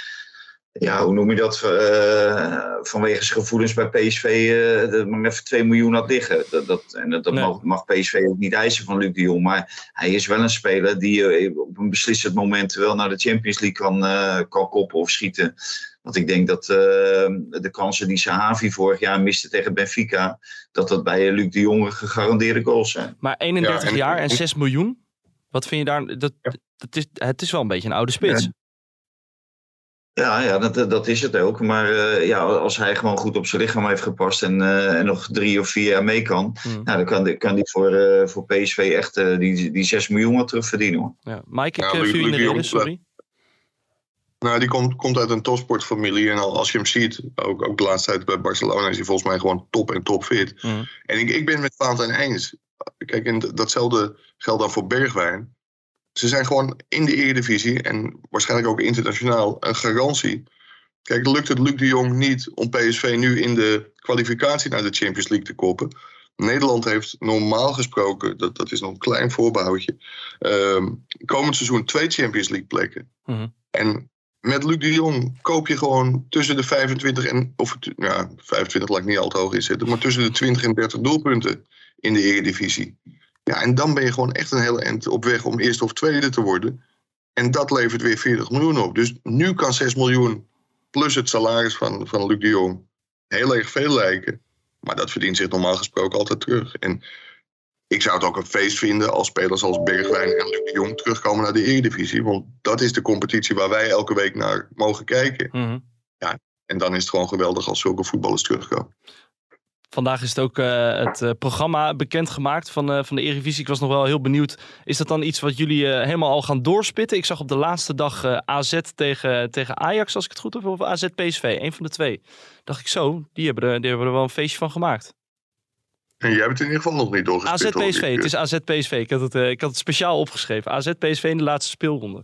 ja, hoe noem je dat, uh, vanwege zijn gevoelens bij P S V uh, maar even twee miljoen had liggen. Dat, dat, en dat, dat nee. mag, mag P S V ook niet eisen van Luc de Jong. Maar hij is wel een speler die uh, op een beslissend moment wel naar de Champions League kan, uh, kan koppen of schieten. Want ik denk dat uh, de kansen die Sahavi vorig jaar miste tegen Benfica, dat dat bij Luc de Jong gegarandeerde goals zijn. Maar eenendertig ja, en, jaar en zes miljoen? Wat vind je daar? Dat, ja. dat is, het is wel een beetje een oude spits. Ja. Ja, ja dat, dat is het ook. Maar uh, ja, als hij gewoon goed op zijn lichaam heeft gepast en, uh, en nog drie of vier jaar mee kan, mm. nou, dan kan, kan die voor, uh, voor P S V echt uh, die, die zes miljoen wat terug verdienen. Hoor. Ja. Mike, ik ja, viel in de reden, sorry. Nou, die komt, komt uit een topsportfamilie. En als je hem ziet, ook, ook de laatste tijd bij Barcelona, is hij volgens mij gewoon top en top fit. Mm. En ik, ik ben het met Valentijn eens. Kijk, en datzelfde geldt dan voor Bergwijn. Ze zijn gewoon in de Eredivisie en waarschijnlijk ook internationaal een garantie. Kijk, lukt het Luc de Jong niet om P S V nu in de kwalificatie naar de Champions League te koppen? Nederland heeft normaal gesproken, dat, dat is nog een klein voorbehoudje, um, komend seizoen twee Champions League plekken. Mm-hmm. En met Luc de Jong koop je gewoon tussen de vijfentwintig en, of ja, vijfentwintig laat ik niet al te hoog inzetten, maar tussen de twintig en dertig doelpunten in de Eredivisie. Ja, en dan ben je gewoon echt een hele eind op weg om eerste of tweede te worden. En dat levert weer veertig miljoen op. Dus nu kan zes miljoen plus het salaris van, van Luc de Jong heel erg veel lijken. Maar dat verdient zich normaal gesproken altijd terug. En ik zou het ook een feest vinden als spelers als Bergwijn en Luc de Jong terugkomen naar de Eredivisie. Want dat is de competitie waar wij elke week naar mogen kijken. Mm-hmm. Ja, en dan is het gewoon geweldig als zulke voetballers terugkomen. Vandaag is het ook uh, het uh, programma bekendgemaakt van, uh, van de Eredivisie. Ik was nog wel heel benieuwd. Is dat dan iets wat jullie uh, helemaal al gaan doorspitten? Ik zag op de laatste dag uh, A Z tegen, tegen Ajax, als ik het goed heb. Of A Z P S V, een van de twee. Dacht ik zo, die hebben, er, die hebben er wel een feestje van gemaakt. En jij hebt het in ieder geval nog niet doorgespit. A Z P S V, het is A Z P S V. Ik had het, uh, ik had het speciaal opgeschreven. A Z P S V in de laatste speelronde.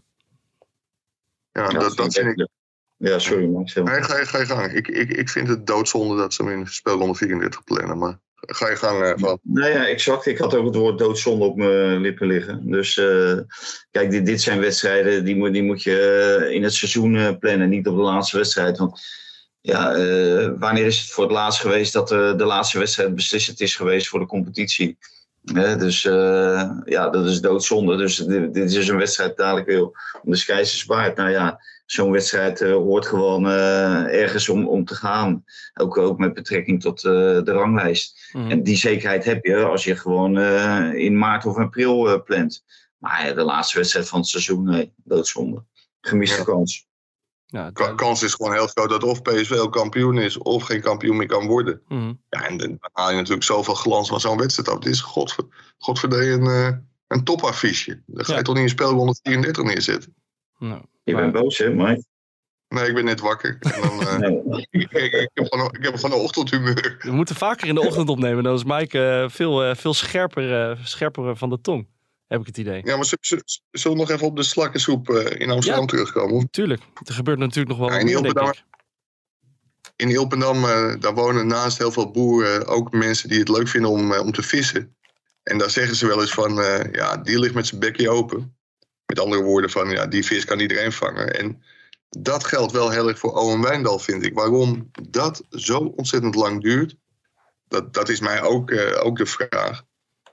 Ja, ja dat, dat vind ik... Ja, sorry man. Nee, ga je, ga je gang. Ik, ik, ik vind het doodzonde dat ze hem in speelronde vierendertig plannen. Maar ga je gang, uh, Van. Nou ja, exact. Ik had ook het woord doodzonde op mijn lippen liggen. Dus uh, kijk, dit, dit zijn wedstrijden die, moet, die moet je uh, in het seizoen uh, plannen. Niet op de laatste wedstrijd. Want ja, uh, wanneer is het voor het laatst geweest dat uh, de laatste wedstrijd beslissend is geweest voor de competitie? Uh, dus uh, ja, dat is doodzonde. Dus dit, dit is een wedstrijd dadelijk weer om de keizers baard. Nou ja, zo'n wedstrijd uh, hoort gewoon uh, ergens om, om te gaan. Ook, ook met betrekking tot uh, de ranglijst. Mm. En die zekerheid heb je als je gewoon uh, in maart of april uh, plant. Maar ja, de laatste wedstrijd van het seizoen, nee, doodzonde. Gemiste ja. kans. Ja, de kans is gewoon heel groot dat of P S V ook kampioen is of geen kampioen meer kan worden. Mm. Ja, en dan haal je natuurlijk zoveel glans van zo'n wedstrijd af. Dit is godver, godverdee een, uh, een topaffiche. Daar ga je ja. toch niet een spel honderdvierendertig neerzetten. Nou, je bent boos, hè, Mike? Nee, ik ben net wakker. En dan, uh, nee. ik, ik, ik, heb gewoon, ik heb gewoon een ochtendhumeur. We moeten vaker in de ochtend opnemen. Dan is Mike uh, veel, uh, veel scherper, uh, scherper van de tong. Heb ik het idee. Ja, maar zullen we nog even op de slakkensoep uh, in Amsterdam ja, terugkomen? Tuurlijk. Er gebeurt natuurlijk nog wel ja, wat meer, denk ik. In Ilpendam, uh, daar wonen naast heel veel boeren ook mensen die het leuk vinden om, uh, om te vissen. En daar zeggen ze wel eens van, uh, ja, die ligt met zijn bekje open. Met andere woorden van, ja, die vis kan iedereen vangen. En dat geldt wel heel erg voor Owen Wijndal, vind ik. Waarom dat zo ontzettend lang duurt, dat, dat is mij ook, uh, ook de vraag.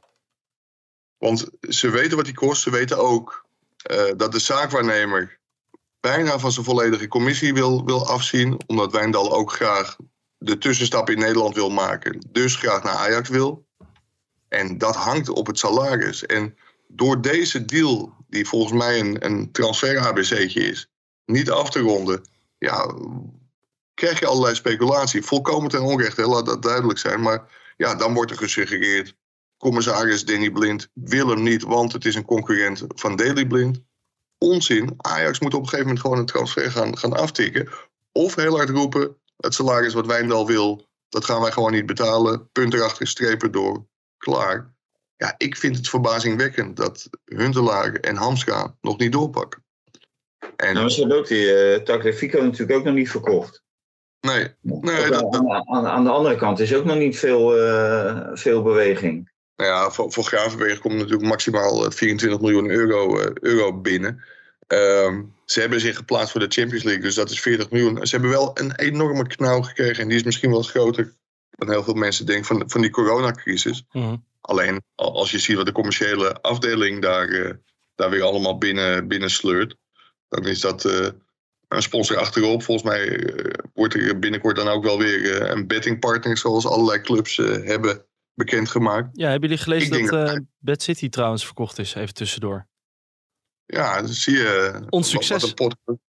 Want ze weten wat die kost. Ze weten ook uh, dat de zaakwaarnemer bijna van zijn volledige commissie wil, wil afzien. Omdat Wijndal ook graag de tussenstap in Nederland wil maken. Dus graag naar Ajax wil. En dat hangt op het salaris. En door deze deal, die volgens mij een, een transfer-A B C'tje is, niet af te ronden, ja, krijg je allerlei speculatie. Volkomen ten onrechte, laat dat duidelijk zijn. Maar ja, dan wordt er gesuggereerd, commissaris Danny Blind wil hem niet, want het is een concurrent van Daley Blind. Onzin. Ajax moet op een gegeven moment gewoon een transfer gaan, gaan aftikken. Of heel hard roepen, het salaris wat Wijndal wil, dat gaan wij gewoon niet betalen. Punt erachter, strepen door. Klaar. Ja, ik vind het verbazingwekkend dat Huntelaar en Hamstra nog niet doorpakken. En nou, ze hebben ook die uh, Tagliafico natuurlijk ook nog niet verkocht. Nee. nee dat, aan, aan, aan de andere kant is ook nog niet veel, uh, veel beweging. Nou ja, voor, voor Gravenberg komt natuurlijk maximaal vierentwintig miljoen euro, uh, euro binnen. Um, ze hebben zich geplaatst voor de Champions League, dus dat is veertig miljoen. Ze hebben wel een enorme knauw gekregen en die is misschien wel groter dan heel veel mensen denken van, van die coronacrisis. Mm-hmm. Alleen als je ziet wat de commerciële afdeling daar, uh, daar weer allemaal binnen, binnen sleurt, dan is dat uh, een sponsor achterop. Volgens mij uh, wordt er binnenkort dan ook wel weer uh, een bettingpartner, zoals allerlei clubs uh, hebben bekendgemaakt. Ja, hebben jullie gelezen Ik dat uh, Bad City trouwens verkocht is, even tussendoor? Ja, dan zie je. Ons succes. Wat een pot,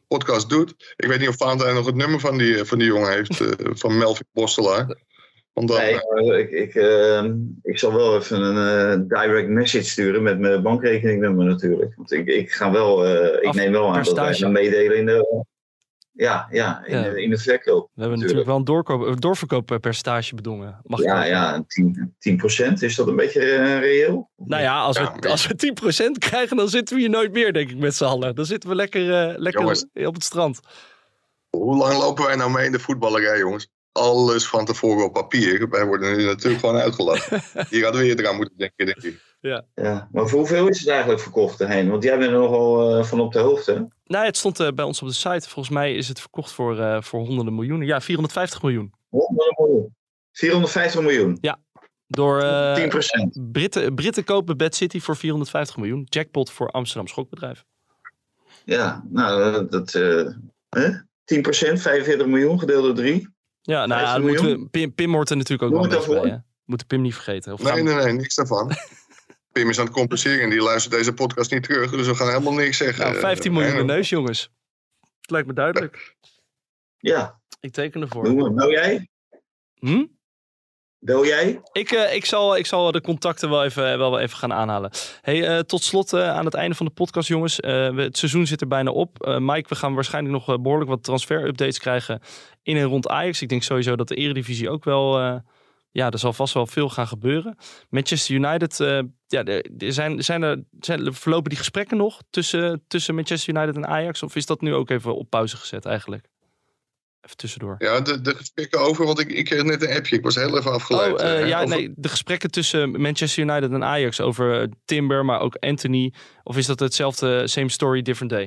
podcast doet. Ik weet niet of Valentijn nog het nummer van die, van die jongen heeft. Uh, van Melvin Bostelaar. Want dan, nee, maar ik, ik, uh, ik zal wel even een uh, direct message sturen met mijn bankrekeningnummer natuurlijk. Want ik, ik, ga wel, uh, ik neem wel aan dat wij gaan meedelen in de... Ja, ja, in, ja. De, in de verkoop. We hebben natuurlijk, natuurlijk wel een, doorkoop, een doorverkooppercentage bedongen. Mag ja, ja, tien procent. Is dat een beetje uh, reëel? Nou ja, als, ja, we, als we tien procent krijgen, dan zitten we hier nooit meer, denk ik, met z'n allen. Dan zitten we lekker, uh, lekker jongens, op het strand. Hoe lang lopen wij nou mee in de voetballerij, jongens? Alles van tevoren op papier. Wij worden nu natuurlijk gewoon uitgelachen. Hier hadden we eerder aan moeten denken, denk ik. Ja. Ja, maar voor hoeveel is het eigenlijk verkocht erheen? Want jij bent er nogal uh, van op de hoogte. Nou, het stond uh, bij ons op de site. Volgens mij is het verkocht voor, uh, voor honderden miljoenen. Ja, vierhonderdvijftig miljoen. honderden miljoen. vierhonderdvijftig miljoen? Ja. Door uh, tien procent. Britten, Britten kopen Bad City voor vierhonderdvijftig miljoen. Jackpot voor Amsterdam Schokbedrijf. Ja, nou, dat... Uh, huh? tien procent, vijfenveertig miljoen, gedeeld door drie. Ja, nou ja, moeten we, Pim, Pim hoort er natuurlijk ook wel bij. Hè? Moeten Pim niet vergeten. Of nee, nee, nee, niks daarvan. Pim is aan het compenseren en die luistert deze podcast niet terug. Dus we gaan helemaal niks zeggen. Nou, vijftien miljoen in de neus, jongens. Het lijkt me duidelijk. Ja. Ik teken ervoor. Bel jij? Hm? Bel jij? Ik, uh, ik, zal, ik zal de contacten wel even, wel even gaan aanhalen. Hey, uh, tot slot uh, aan het einde van de podcast, jongens. Uh, het seizoen zit er bijna op. Uh, Mike, we gaan waarschijnlijk nog uh, behoorlijk wat transfer-updates krijgen in en rond Ajax. Ik denk sowieso dat de Eredivisie ook wel... Uh, ja, er zal vast wel veel gaan gebeuren. Manchester United, uh, ja, er zijn, zijn er, zijn, verlopen die gesprekken nog tussen, tussen Manchester United en Ajax? Of is dat nu ook even op pauze gezet eigenlijk? Even tussendoor. Ja, de, de gesprekken over, want ik, ik kreeg net een appje. Ik was heel even afgeleid. Oh, uh, ja, over... nee, de gesprekken tussen Manchester United en Ajax over Timber, maar ook Anthony. Of is dat hetzelfde, same story, different day?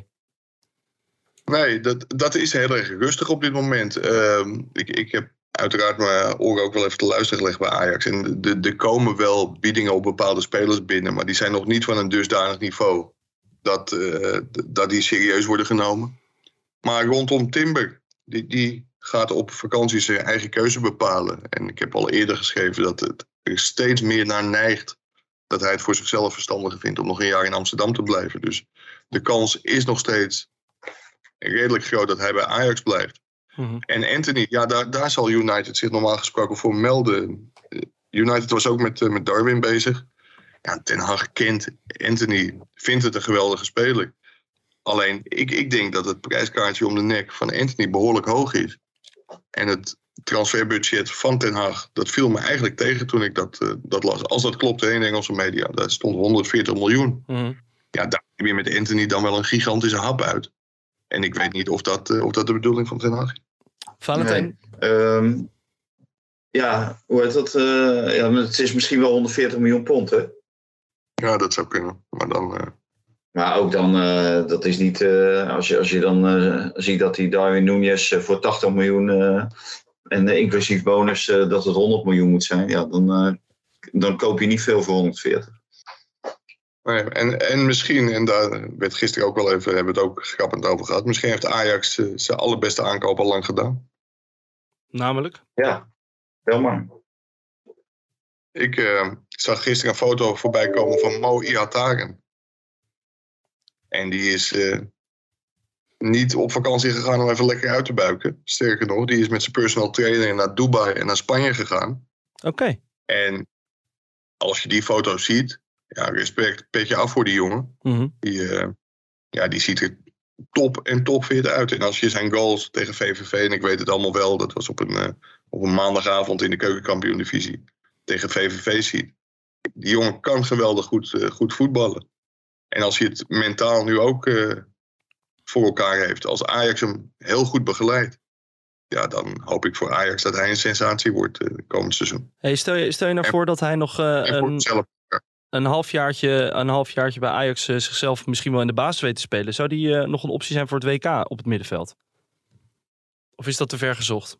Nee, dat, dat is heel erg rustig op dit moment. Uh, ik, ik heb uiteraard mijn oren ook wel even te luisteren gelegd bij Ajax. En er komen wel biedingen op bepaalde spelers binnen, maar die zijn nog niet van een dusdanig niveau dat, uh, dat die serieus worden genomen. Maar rondom Timber, die, die gaat op vakantie zijn eigen keuze bepalen. En ik heb al eerder geschreven dat het er steeds meer naar neigt dat hij het voor zichzelf verstandiger vindt om nog een jaar in Amsterdam te blijven. Dus de kans is nog steeds redelijk groot dat hij bij Ajax blijft. Mm-hmm. En Anthony, ja, daar, daar zal United zich normaal gesproken voor melden. United was ook met, uh, met Darwin bezig. Ja, Ten Hag kent Anthony, vindt het een geweldige speler. Alleen, ik, ik denk dat het prijskaartje om de nek van Anthony behoorlijk hoog is. En het transferbudget van Ten Hag, dat viel me eigenlijk tegen toen ik dat, uh, dat las. Als dat klopte in de Engelse media, daar stond honderdveertig miljoen. Mm-hmm. Ja, daar heb je met Anthony dan wel een gigantische hap uit. En ik weet niet of dat, uh, of dat de bedoeling van Ten Hag is. Valentijn? Nee. Um, ja, hoe heet dat? Uh, ja, het is misschien wel honderdveertig miljoen pond, hè? Ja, dat zou kunnen. Maar dan... Uh... Maar ook dan, uh, dat is niet... Uh, als, je, als je dan uh, ziet dat die Darwin Núñez uh, voor tachtig miljoen... Uh, en uh, inclusief bonus uh, dat het honderd miljoen moet zijn... Ja, dan, uh, dan koop je niet veel voor honderdveertig. Nee, en, en misschien, en daar werd gisteren ook wel even, hebben we het ook grappend over gehad. Misschien heeft Ajax uh, zijn allerbeste aankoop al lang gedaan. Namelijk? Ja, wel maar. Ik uh, zag gisteren een foto voorbij komen van Mo Ihataren. En die is uh, niet op vakantie gegaan om even lekker uit te buiken. Sterker nog, die is met zijn personal trainer naar Dubai en naar Spanje gegaan. Oké. Okay. En als je die foto ziet... Ja, respect, petje af voor die jongen. Mm-hmm. Die, uh, ja, die ziet er top en topfit uit. En als je zijn goals tegen V V V, en ik weet het allemaal wel, dat was op een, uh, op een maandagavond in de keukenkampioen-divisie, tegen V V V ziet. Die jongen kan geweldig goed, uh, goed voetballen. En als hij het mentaal nu ook uh, voor elkaar heeft, als Ajax hem heel goed begeleidt, ja, dan hoop ik voor Ajax dat hij een sensatie wordt uh, komend seizoen. Hey, stel, je, stel je nou en, voor dat hij nog uh, een... Een halfjaartje, een halfjaartje bij Ajax uh, zichzelf misschien wel in de basis weet te spelen. Zou die uh, nog een optie zijn voor het W K op het middenveld? Of is dat te ver gezocht?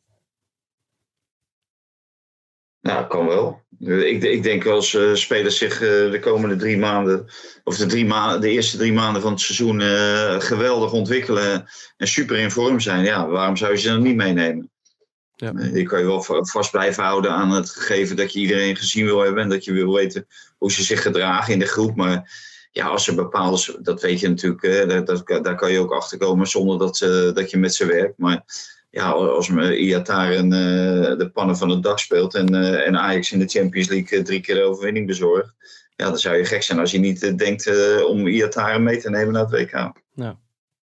Nou, kan wel. Ik, ik denk als uh, spelers zich uh, de komende drie maanden, of de, drie ma- de eerste drie maanden van het seizoen uh, geweldig ontwikkelen en super in vorm zijn. Ja, waarom zou je ze dan niet meenemen? Ja. Je kan je wel vast blijven houden aan het gegeven dat je iedereen gezien wil hebben en dat je wil weten hoe ze zich gedragen in de groep. Maar ja, als er bepaalde, dat weet je natuurlijk, hè, dat, daar kan je ook achter komen zonder dat, uh, dat je met ze werkt. Maar ja, als Iataren uh, de pannen van het dak speelt en, uh, en Ajax in de Champions League uh, drie keer de overwinning bezorgt, ja, dan zou je gek zijn als je niet uh, denkt uh, om Iataren mee te nemen naar het W K. Ja.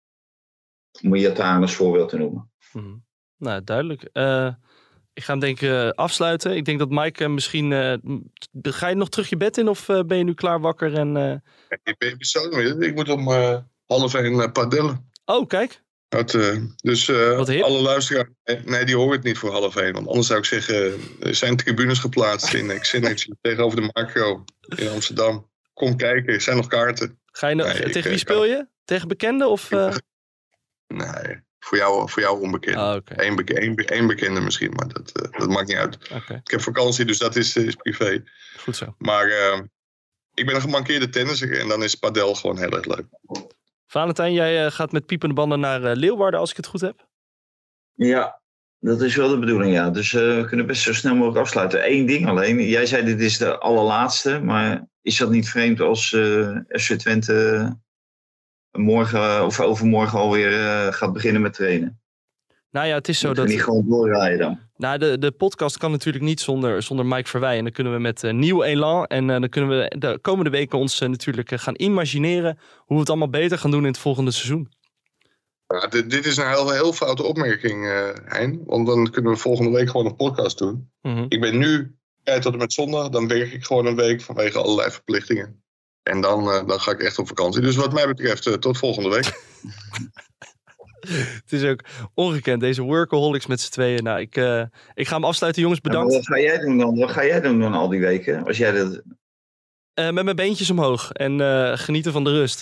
Om Iataren als voorbeeld te noemen. Mm-hmm. Nou, duidelijk. Uh, ik ga hem denk ik uh, afsluiten. Ik denk dat Mike uh, misschien... Uh, ga je nog terug je bed in of uh, ben je nu klaar wakker? En, uh... Ik ben zo weer. Ik moet om uh, half één uh, padellen. Oh, kijk. Dat, uh, dus uh, alle luisteraars... Nee, die horen het niet voor half één. Want anders zou ik zeggen... Er zijn tribunes geplaatst in Xenix tegenover de Macro in Amsterdam. Kom kijken, er zijn nog kaarten. Ga je nog, nee, tegen ik, wie speel je? Tegen bekenden? Of, uh... Nee, voor jou, voor jou onbekend. Oh, okay. Eén beke, één bekende misschien, maar dat, uh, dat maakt niet uit. Okay. Ik heb vakantie, dus dat is, is privé. Goed zo. Maar uh, ik ben een gemankeerde tennisser en dan is padel gewoon heel erg leuk. Valentijn, jij uh, gaat met piepende banden naar uh, Leeuwarden, als ik het goed heb? Ja, dat is wel de bedoeling, ja. Dus uh, we kunnen best zo snel mogelijk afsluiten. Eén ding alleen. Jij zei dit is de allerlaatste, maar is dat niet vreemd als uh, F C Twente morgen of overmorgen alweer uh, gaat beginnen met trainen? Nou ja, het is zo Moeten dat... we niet gewoon doorrijden dan? Nou, de, de podcast kan natuurlijk niet zonder, zonder Mike Verwij. En dan kunnen we met uh, nieuw elan. En uh, dan kunnen we de komende weken ons uh, natuurlijk uh, gaan imagineren hoe we het allemaal beter gaan doen in het volgende seizoen. Ja, dit, dit is een heel, heel foute opmerking, uh, Hein. Want dan kunnen we volgende week gewoon een podcast doen. Mm-hmm. Ik ben nu, ja, tot en met zondag, dan werk ik gewoon een week vanwege allerlei verplichtingen. En dan, uh, dan ga ik echt op vakantie. Dus wat mij betreft, uh, tot volgende week. Het is ook ongekend, deze workaholics met z'n tweeën. Nou, ik, uh, ik ga hem afsluiten, jongens. Bedankt. Ja, wat ga jij doen dan? Wat ga jij doen dan al die weken? Als jij dat... uh, met mijn beentjes omhoog en uh, genieten van de rust.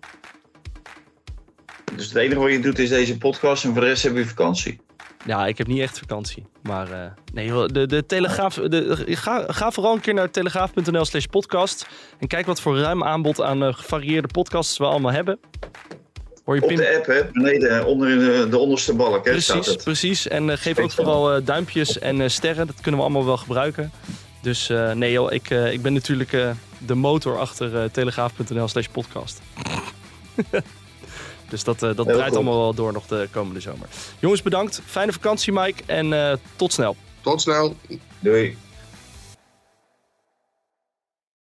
Dus het enige wat je doet is deze podcast en voor de rest heb je vakantie? Ja, ik heb niet echt vakantie. Maar uh, nee, de, de Telegraaf... De, ga, ga vooral een keer naar telegraaf.nl slash podcast. En kijk wat voor ruim aanbod aan uh, gevarieerde podcasts we allemaal hebben. Hoor je Op Pim... de app, hè? Beneden, onder in de, de onderste balk, hè? Precies, precies. En uh, geef ook vooral uh, duimpjes en uh, sterren. Dat kunnen we allemaal wel gebruiken. Dus uh, nee joh, ik, uh, ik ben natuurlijk uh, de motor achter uh, telegraaf.nl slash podcast. Dus dat, uh, dat draait goed. Allemaal wel door nog de komende zomer. Jongens, bedankt. Fijne vakantie, Mike. En uh, tot snel. Tot snel. Doei.